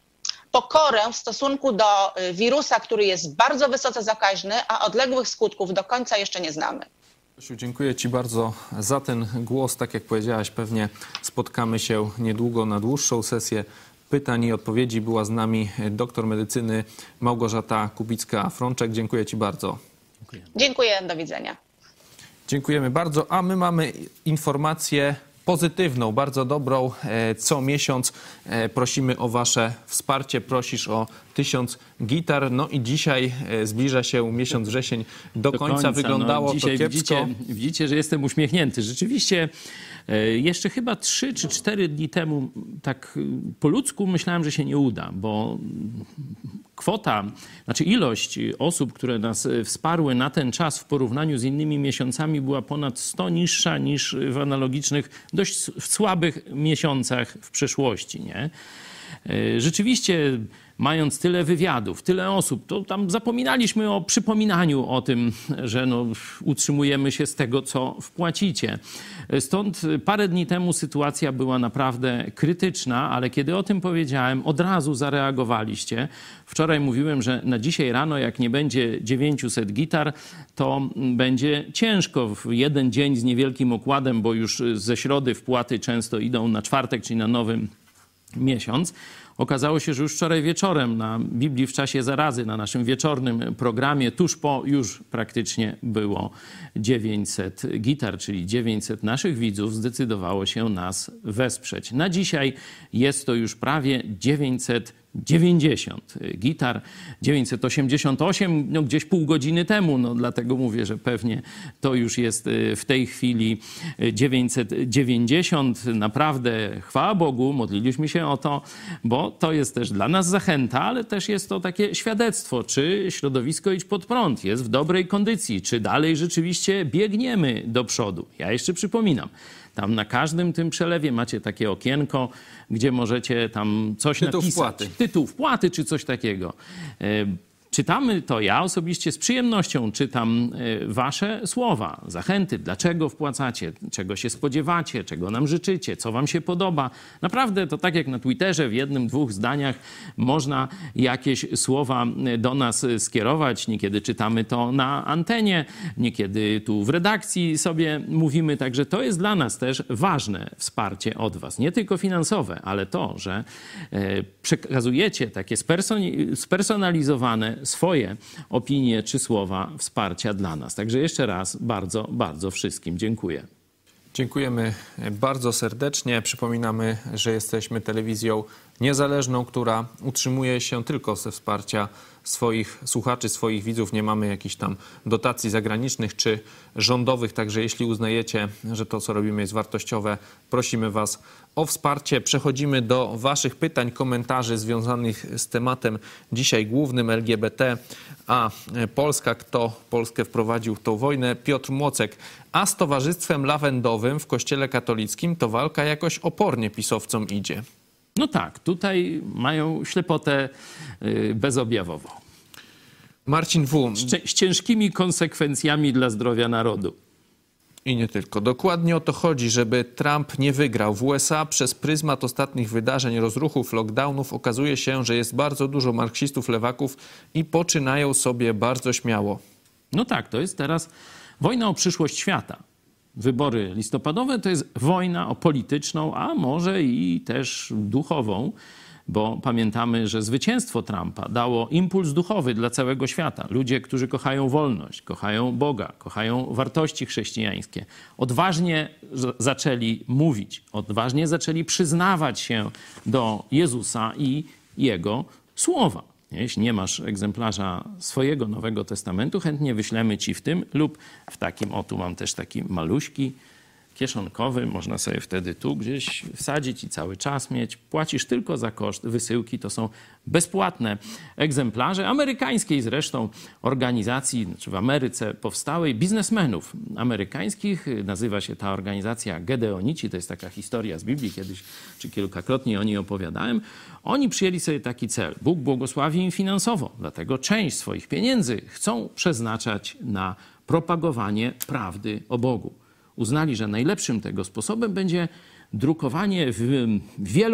pokorę w stosunku do wirusa, który jest bardzo wysoce zakaźny, a odległych skutków do końca jeszcze nie znamy. Gosiu, dziękuję Ci bardzo za ten głos. Tak jak powiedziałaś, pewnie spotkamy się niedługo na dłuższą sesję pytań i odpowiedzi. Była z nami doktor medycyny Małgorzata Kubicka-Frączek. Dziękuję Ci bardzo. Dziękuję, do widzenia. Dziękujemy bardzo, a my mamy informację pozytywną, bardzo dobrą. Co miesiąc prosimy o wasze wsparcie. Prosisz o 1000 gitar. No i dzisiaj zbliża się miesiąc wrzesień do końca. Wyglądało dzisiaj to kiepsko. Widzicie, że jestem uśmiechnięty. Rzeczywiście jeszcze chyba 3 czy 4 dni temu tak po ludzku myślałem, że się nie uda, bo ilość osób, które nas wsparły na ten czas w porównaniu z innymi miesiącami była ponad 100 niższa niż w analogicznych, dość słabych miesiącach w przeszłości, nie? Rzeczywiście, mając tyle wywiadów, tyle osób, to tam zapominaliśmy o przypominaniu o tym, że utrzymujemy się z tego, co wpłacicie. Stąd parę dni temu sytuacja była naprawdę krytyczna, ale kiedy o tym powiedziałem, od razu zareagowaliście. Wczoraj mówiłem, że na dzisiaj rano, jak nie będzie 900 gitar, to będzie ciężko w jeden dzień z niewielkim okładem, bo już ze środy wpłaty często idą na czwartek, czyli na nowy miesiąc. Okazało się, że już wczoraj wieczorem na Biblii w czasie zarazy, na naszym wieczornym programie, tuż po już praktycznie było 900 gitar, czyli 900 naszych widzów zdecydowało się nas wesprzeć. Na dzisiaj jest to już prawie 990 gitar, 988, gdzieś pół godziny temu, dlatego mówię, że pewnie to już jest w tej chwili 990. Naprawdę chwała Bogu, modliliśmy się o to, bo to jest też dla nas zachęta, ale też jest to takie świadectwo, czy środowisko Idź Pod Prąd jest w dobrej kondycji, czy dalej rzeczywiście biegniemy do przodu. Ja jeszcze przypominam, tam na każdym tym przelewie macie takie okienko, gdzie możecie tam coś napisać. Wpłaty. Tytuł wpłaty czy coś takiego. Czytamy to, ja osobiście z przyjemnością czytam wasze słowa, zachęty, dlaczego wpłacacie, czego się spodziewacie, czego nam życzycie, co wam się podoba. Naprawdę to tak jak na Twitterze w jednym, 2 zdaniach można jakieś słowa do nas skierować. Niekiedy czytamy to na antenie, niekiedy tu w redakcji sobie mówimy. Także to jest dla nas też ważne wsparcie od was. Nie tylko finansowe, ale to, że przekazujecie takie spersonalizowane swoje opinie czy słowa wsparcia dla nas. Także jeszcze raz bardzo, bardzo wszystkim dziękuję. Dziękujemy bardzo serdecznie. Przypominamy, że jesteśmy telewizją niezależną, która utrzymuje się tylko ze wsparcia swoich słuchaczy, swoich widzów. Nie mamy jakichś tam dotacji zagranicznych czy rządowych. Także jeśli uznajecie, że to, co robimy, jest wartościowe, prosimy was o wsparcie. Przechodzimy do waszych pytań, komentarzy związanych z tematem dzisiaj głównym LGBT, a Polska, kto Polskę wprowadził w tą wojnę? Piotr Młocek. A z Towarzystwem Lawendowym w Kościele katolickim to walka jakoś opornie pisowcom idzie. No tak, tutaj mają ślepotę bezobjawową. Marcin W. Z ciężkimi konsekwencjami dla zdrowia narodu. I nie tylko. Dokładnie o to chodzi, żeby Trump nie wygrał. W USA przez pryzmat ostatnich wydarzeń, rozruchów, lockdownów okazuje się, że jest bardzo dużo marksistów, lewaków i poczynają sobie bardzo śmiało. No tak, to jest teraz wojna o przyszłość świata. Wybory listopadowe to jest wojna o polityczną, a może i też duchową, bo pamiętamy, że zwycięstwo Trumpa dało impuls duchowy dla całego świata. Ludzie, którzy kochają wolność, kochają Boga, kochają wartości chrześcijańskie, odważnie zaczęli mówić, odważnie zaczęli przyznawać się do Jezusa i Jego słowa. Jeśli nie masz egzemplarza swojego Nowego Testamentu, chętnie wyślemy ci w tym lub w takim, o tu mam też taki maluśki, kieszonkowy, można sobie wtedy tu gdzieś wsadzić i cały czas mieć. Płacisz tylko za koszt wysyłki, to są bezpłatne egzemplarze amerykańskiej zresztą organizacji, znaczy w Ameryce powstałej, biznesmenów amerykańskich. Nazywa się ta organizacja Gedeonici, to jest taka historia z Biblii, kiedyś czy kilkakrotnie o niej opowiadałem. Oni przyjęli sobie taki cel. Bóg błogosławi im finansowo, dlatego część swoich pieniędzy chcą przeznaczać na propagowanie prawdy o Bogu. Uznali, że najlepszym tego sposobem będzie drukowanie w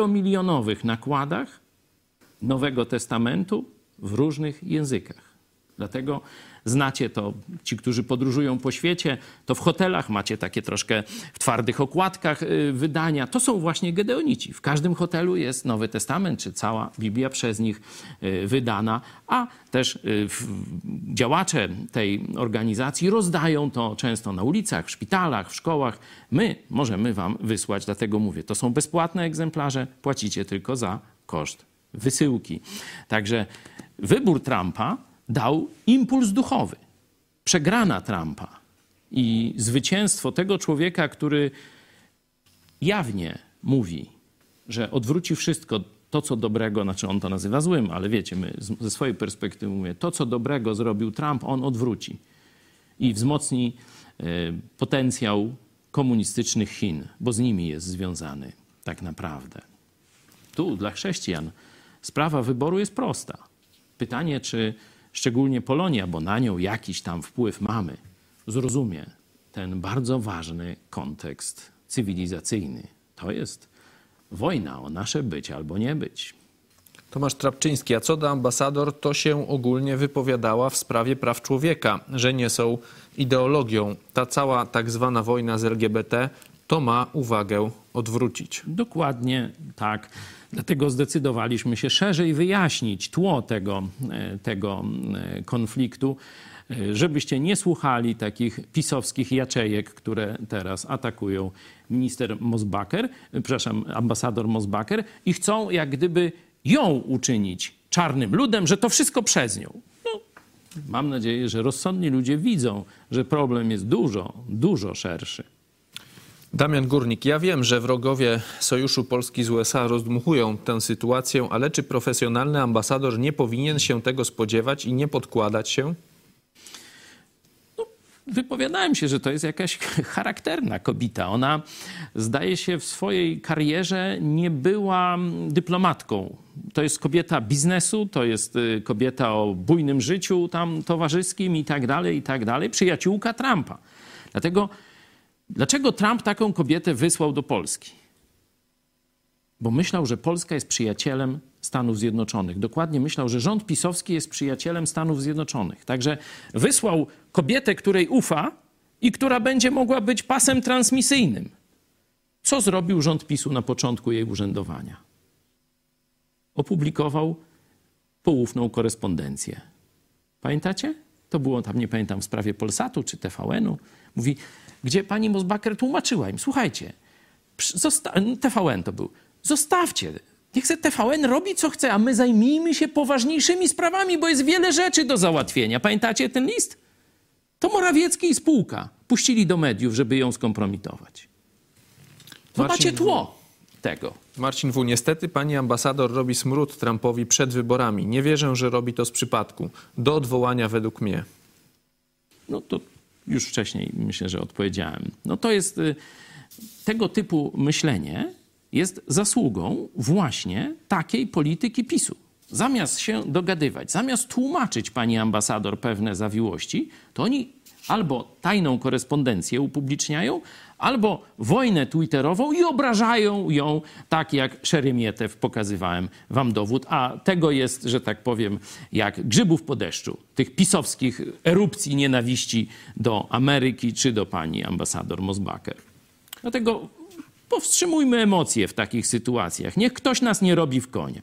wielomilionowych nakładach Nowego Testamentu w różnych językach. Dlatego znacie to, ci, którzy podróżują po świecie, to w hotelach macie takie troszkę w twardych okładkach wydania. To są właśnie Gedeonici. W każdym hotelu jest Nowy Testament, czy cała Biblia przez nich wydana, a też działacze tej organizacji rozdają to często na ulicach, w szpitalach, w szkołach. My możemy wam wysłać, dlatego mówię, to są bezpłatne egzemplarze, płacicie tylko za koszt wysyłki. Także wybór Trumpa dał impuls duchowy. Przegrana Trumpa i zwycięstwo tego człowieka, który jawnie mówi, że odwróci wszystko to, co dobrego, znaczy on to nazywa złym, ale wiecie, my ze swojej perspektywy mówię, to, co dobrego zrobił Trump, on odwróci i wzmocni potencjał komunistycznych Chin, bo z nimi jest związany tak naprawdę. Tu dla chrześcijan sprawa wyboru jest prosta. Pytanie, czy szczególnie Polonia, bo na nią jakiś tam wpływ mamy, zrozumie ten bardzo ważny kontekst cywilizacyjny. To jest wojna o nasze być albo nie być. Tomasz Trapczyński, a co do ambasador, to się ogólnie wypowiadała w sprawie praw człowieka, że nie są ideologią. Ta cała tak zwana wojna z LGBT to ma uwagę odwrócić. Dokładnie tak. Dlatego zdecydowaliśmy się szerzej wyjaśnić tło tego konfliktu, żebyście nie słuchali takich pisowskich jaczejek, które teraz atakują ambasador Mosbacher i chcą jak gdyby ją uczynić czarnym ludem, że to wszystko przez nią. No, mam nadzieję, że rozsądni ludzie widzą, że problem jest dużo, dużo szerszy. Damian Górnik, ja wiem, że wrogowie Sojuszu Polski z USA rozdmuchują tę sytuację, ale czy profesjonalny ambasador nie powinien się tego spodziewać i nie podkładać się? No, wypowiadałem się, że to jest jakaś charakterna kobieta. Ona, zdaje się, w swojej karierze nie była dyplomatką. To jest kobieta biznesu, to jest kobieta o bujnym życiu tam towarzyskim i tak dalej, przyjaciółka Trumpa. Dlaczego Trump taką kobietę wysłał do Polski? Bo myślał, że Polska jest przyjacielem Stanów Zjednoczonych. Dokładnie myślał, że rząd pisowski jest przyjacielem Stanów Zjednoczonych. Także wysłał kobietę, której ufa i która będzie mogła być pasem transmisyjnym. Co zrobił rząd PiS-u na początku jej urzędowania? Opublikował poufną korespondencję. Pamiętacie? To było tam, nie pamiętam, w sprawie Polsatu czy TVN-u. Mówi, gdzie pani Mosbacher tłumaczyła im, słuchajcie, TVN to był, zostawcie, niech se TVN robi co chce, a my zajmijmy się poważniejszymi sprawami, bo jest wiele rzeczy do załatwienia. Pamiętacie ten list? To Morawiecki i spółka puścili do mediów, żeby ją skompromitować. Zobaczcie tło tego. Marcin W. Niestety pani ambasador robi smród Trumpowi przed wyborami. Nie wierzę, że robi to z przypadku. Do odwołania według mnie. No to już wcześniej myślę, że odpowiedziałem. No to jest tego typu myślenie jest zasługą właśnie takiej polityki PiS-u. Zamiast się dogadywać, zamiast tłumaczyć pani ambasador pewne zawiłości, to oni albo tajną korespondencję upubliczniają, albo wojnę twitterową i obrażają ją tak jak Szeremietew, pokazywałem wam dowód. A tego jest, że tak powiem, jak grzybów po deszczu. Tych pisowskich erupcji nienawiści do Ameryki czy do pani ambasador Mosbacher. Dlatego powstrzymujmy emocje w takich sytuacjach. Niech ktoś nas nie robi w konia.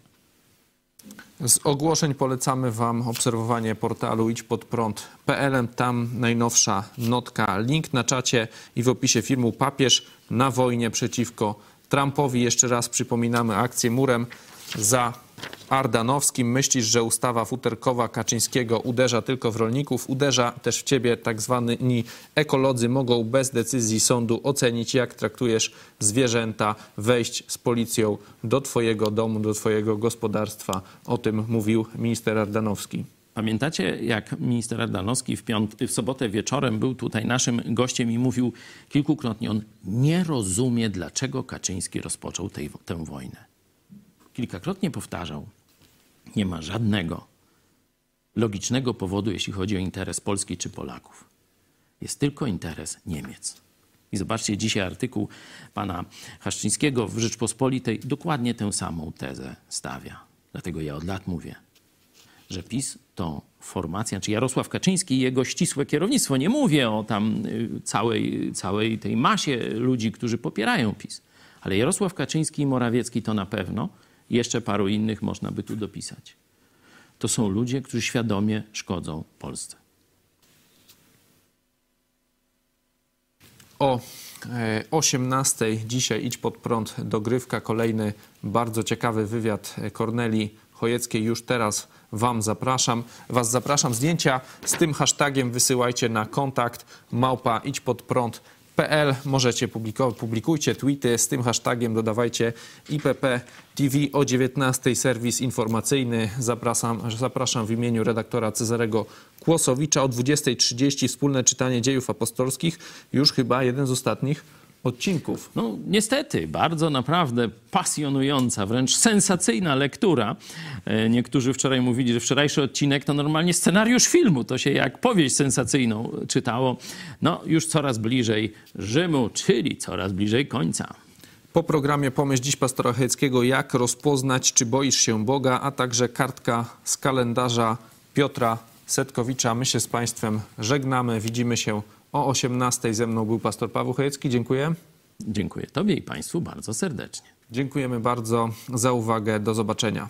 Z ogłoszeń polecamy wam obserwowanie portalu idźpodprąd.pl. Tam najnowsza notka. Link na czacie i w opisie filmu Papież na wojnie przeciwko Trumpowi. Jeszcze raz przypominamy akcję murem za Ardanowskim. Myślisz, że ustawa futerkowa Kaczyńskiego uderza tylko w rolników? Uderza też w ciebie. Tak zwani ekolodzy mogą bez decyzji sądu ocenić, jak traktujesz zwierzęta, wejść z policją do twojego domu, do twojego gospodarstwa. O tym mówił minister Ardanowski. Pamiętacie, jak minister Ardanowski w sobotę wieczorem był tutaj naszym gościem i mówił kilkukrotnie, on nie rozumie, dlaczego Kaczyński rozpoczął tę wojnę. Kilkakrotnie powtarzał, nie ma żadnego logicznego powodu, jeśli chodzi o interes Polski czy Polaków. Jest tylko interes Niemiec. I zobaczcie, dzisiaj artykuł pana Haszczyńskiego w Rzeczpospolitej dokładnie tę samą tezę stawia. Dlatego ja od lat mówię, że PiS to formacja, czy Jarosław Kaczyński i jego ścisłe kierownictwo. Nie mówię o tam całej tej masie ludzi, którzy popierają PiS. Ale Jarosław Kaczyński i Morawiecki to na pewno. Jeszcze paru innych można by tu dopisać. To są ludzie, którzy świadomie szkodzą Polsce. O 18:00 dzisiaj Idź Pod Prąd dogrywka. Kolejny bardzo ciekawy wywiad Kornelii Chojeckiej. Już teraz Was zapraszam. Zdjęcia z tym hashtagiem wysyłajcie na kontakt @idźpodprąd.pl. Możecie publikujcie tweety z tym hashtagiem, dodawajcie IPP TV o 19:00 serwis informacyjny. Zapraszam w imieniu redaktora Cezarego Kłosowicza. O 20:30 wspólne czytanie Dziejów Apostolskich. Już chyba jeden z ostatnich odcinków. No niestety, bardzo naprawdę pasjonująca, wręcz sensacyjna lektura. Niektórzy wczoraj mówili, że wczorajszy odcinek to normalnie scenariusz filmu. To się jak powieść sensacyjną czytało. No już coraz bliżej Rzymu, czyli coraz bliżej końca. Po programie Pomyśl dziś pastora Chojeckiego, jak rozpoznać, czy boisz się Boga, a także kartka z kalendarza Piotra Setkowicza. My się z Państwem żegnamy. Widzimy się o 18:00. Ze mną był pastor Paweł Chojecki. Dziękuję. Dziękuję Tobie i Państwu bardzo serdecznie. Dziękujemy bardzo za uwagę. Do zobaczenia.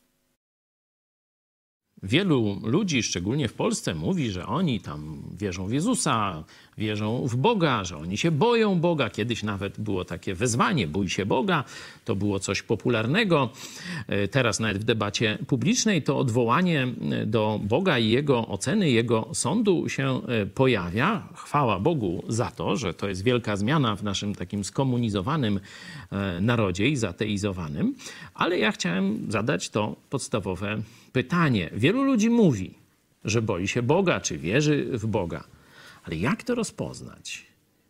Wielu ludzi, szczególnie w Polsce, mówi, że oni tam wierzą w Jezusa, wierzą w Boga, że oni się boją Boga. Kiedyś nawet było takie wezwanie, bój się Boga. To było coś popularnego. Teraz nawet w debacie publicznej to odwołanie do Boga i Jego oceny, Jego sądu się pojawia. Chwała Bogu za to, że to jest wielka zmiana w naszym takim skomunizowanym narodzie i zateizowanym. Ale ja chciałem zadać to podstawowe pytanie. Wielu ludzi mówi, że boi się Boga, czy wierzy w Boga. Ale jak to rozpoznać?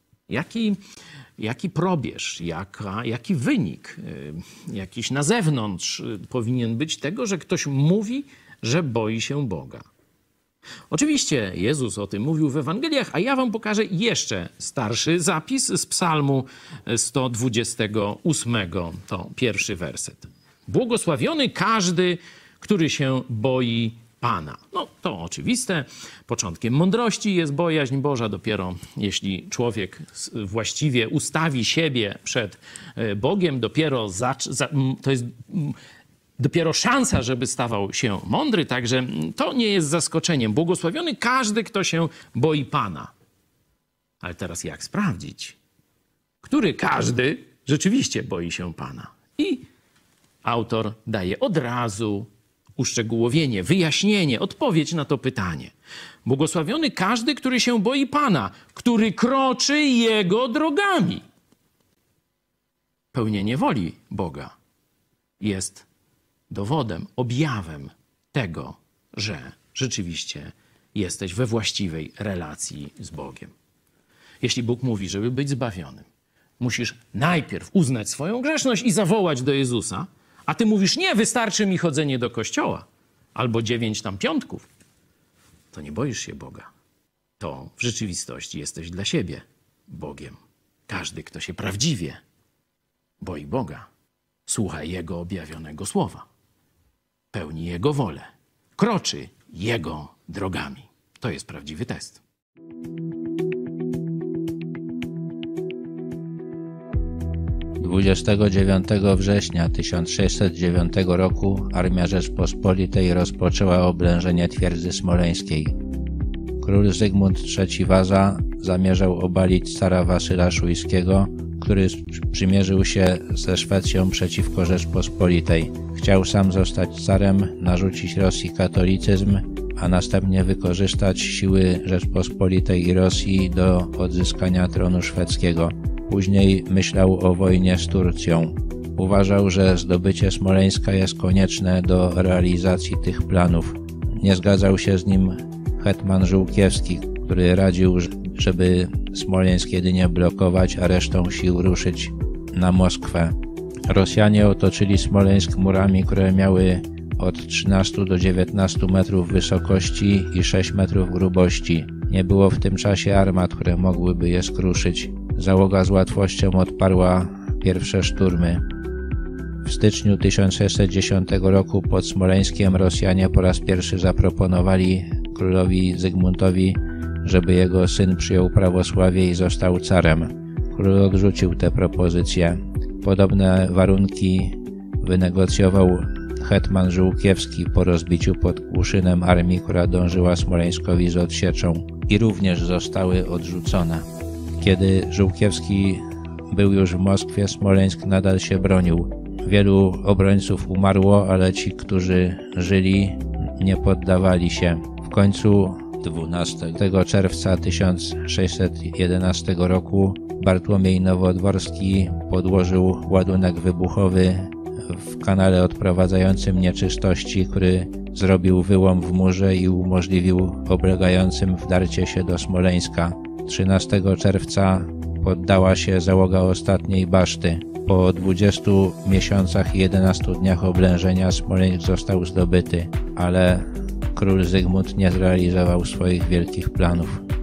Jaki probierz, jaki wynik, jakiś na zewnątrz powinien być tego, że ktoś mówi, że boi się Boga? Oczywiście Jezus o tym mówił w Ewangeliach, a ja wam pokażę jeszcze starszy zapis z Psalmu 128, to pierwszy werset. Błogosławiony każdy, który się boi Pana. No to oczywiste. Początkiem mądrości jest bojaźń Boża. Dopiero jeśli człowiek właściwie ustawi siebie przed Bogiem, to jest dopiero szansa, żeby stawał się mądry. Także to nie jest zaskoczeniem. Błogosławiony każdy, kto się boi Pana. Ale teraz jak sprawdzić, który każdy rzeczywiście boi się Pana? I autor daje od razu uszczegółowienie, wyjaśnienie, odpowiedź na to pytanie. Błogosławiony każdy, który się boi Pana, który kroczy Jego drogami. Pełnienie woli Boga jest dowodem, objawem tego, że rzeczywiście jesteś we właściwej relacji z Bogiem. Jeśli Bóg mówi, żeby być zbawionym, musisz najpierw uznać swoją grzeszność i zawołać do Jezusa, a ty mówisz, nie, wystarczy mi chodzenie do kościoła albo 9 piątków, to nie boisz się Boga. To w rzeczywistości jesteś dla siebie Bogiem. Każdy, kto się prawdziwie boi Boga, słucha Jego objawionego słowa, pełni Jego wolę, kroczy Jego drogami. To jest prawdziwy test. 29 września 1609 roku Armia Rzeczpospolitej rozpoczęła oblężenie twierdzy smoleńskiej. Król Zygmunt III Waza zamierzał obalić cara Wasyla Szujskiego, który sprzymierzył się ze Szwecją przeciwko Rzeczpospolitej. Chciał sam zostać carem, narzucić Rosji katolicyzm, a następnie wykorzystać siły Rzeczpospolitej i Rosji do odzyskania tronu szwedzkiego. Później myślał o wojnie z Turcją. Uważał, że zdobycie Smoleńska jest konieczne do realizacji tych planów. Nie zgadzał się z nim hetman Żółkiewski, który radził, żeby Smoleńsk jedynie blokować, a resztą sił ruszyć na Moskwę. Rosjanie otoczyli Smoleńsk murami, które miały od 13 do 19 metrów wysokości i 6 metrów grubości. Nie było w tym czasie armat, które mogłyby je skruszyć. Załoga z łatwością odparła pierwsze szturmy. W styczniu 1610 roku pod Smoleńskiem Rosjanie po raz pierwszy zaproponowali królowi Zygmuntowi, żeby jego syn przyjął prawosławie i został carem. Król odrzucił tę propozycję. Podobne warunki wynegocjował hetman Żółkiewski po rozbiciu pod Kłuszynem armii, która dążyła Smoleńskowi z odsieczą, i również zostały odrzucone. Kiedy Żółkiewski był już w Moskwie, Smoleńsk nadal się bronił. Wielu obrońców umarło, ale ci, którzy żyli, nie poddawali się. W końcu 12 czerwca 1611 roku Bartłomiej Nowodworski podłożył ładunek wybuchowy w kanale odprowadzającym nieczystości, który zrobił wyłom w murze i umożliwił oblegającym wdarcie się do Smoleńska. 13 czerwca poddała się załoga ostatniej baszty. Po 20 miesiącach i 11 dniach oblężenia Smoleńsk został zdobyty, ale król Zygmunt nie zrealizował swoich wielkich planów.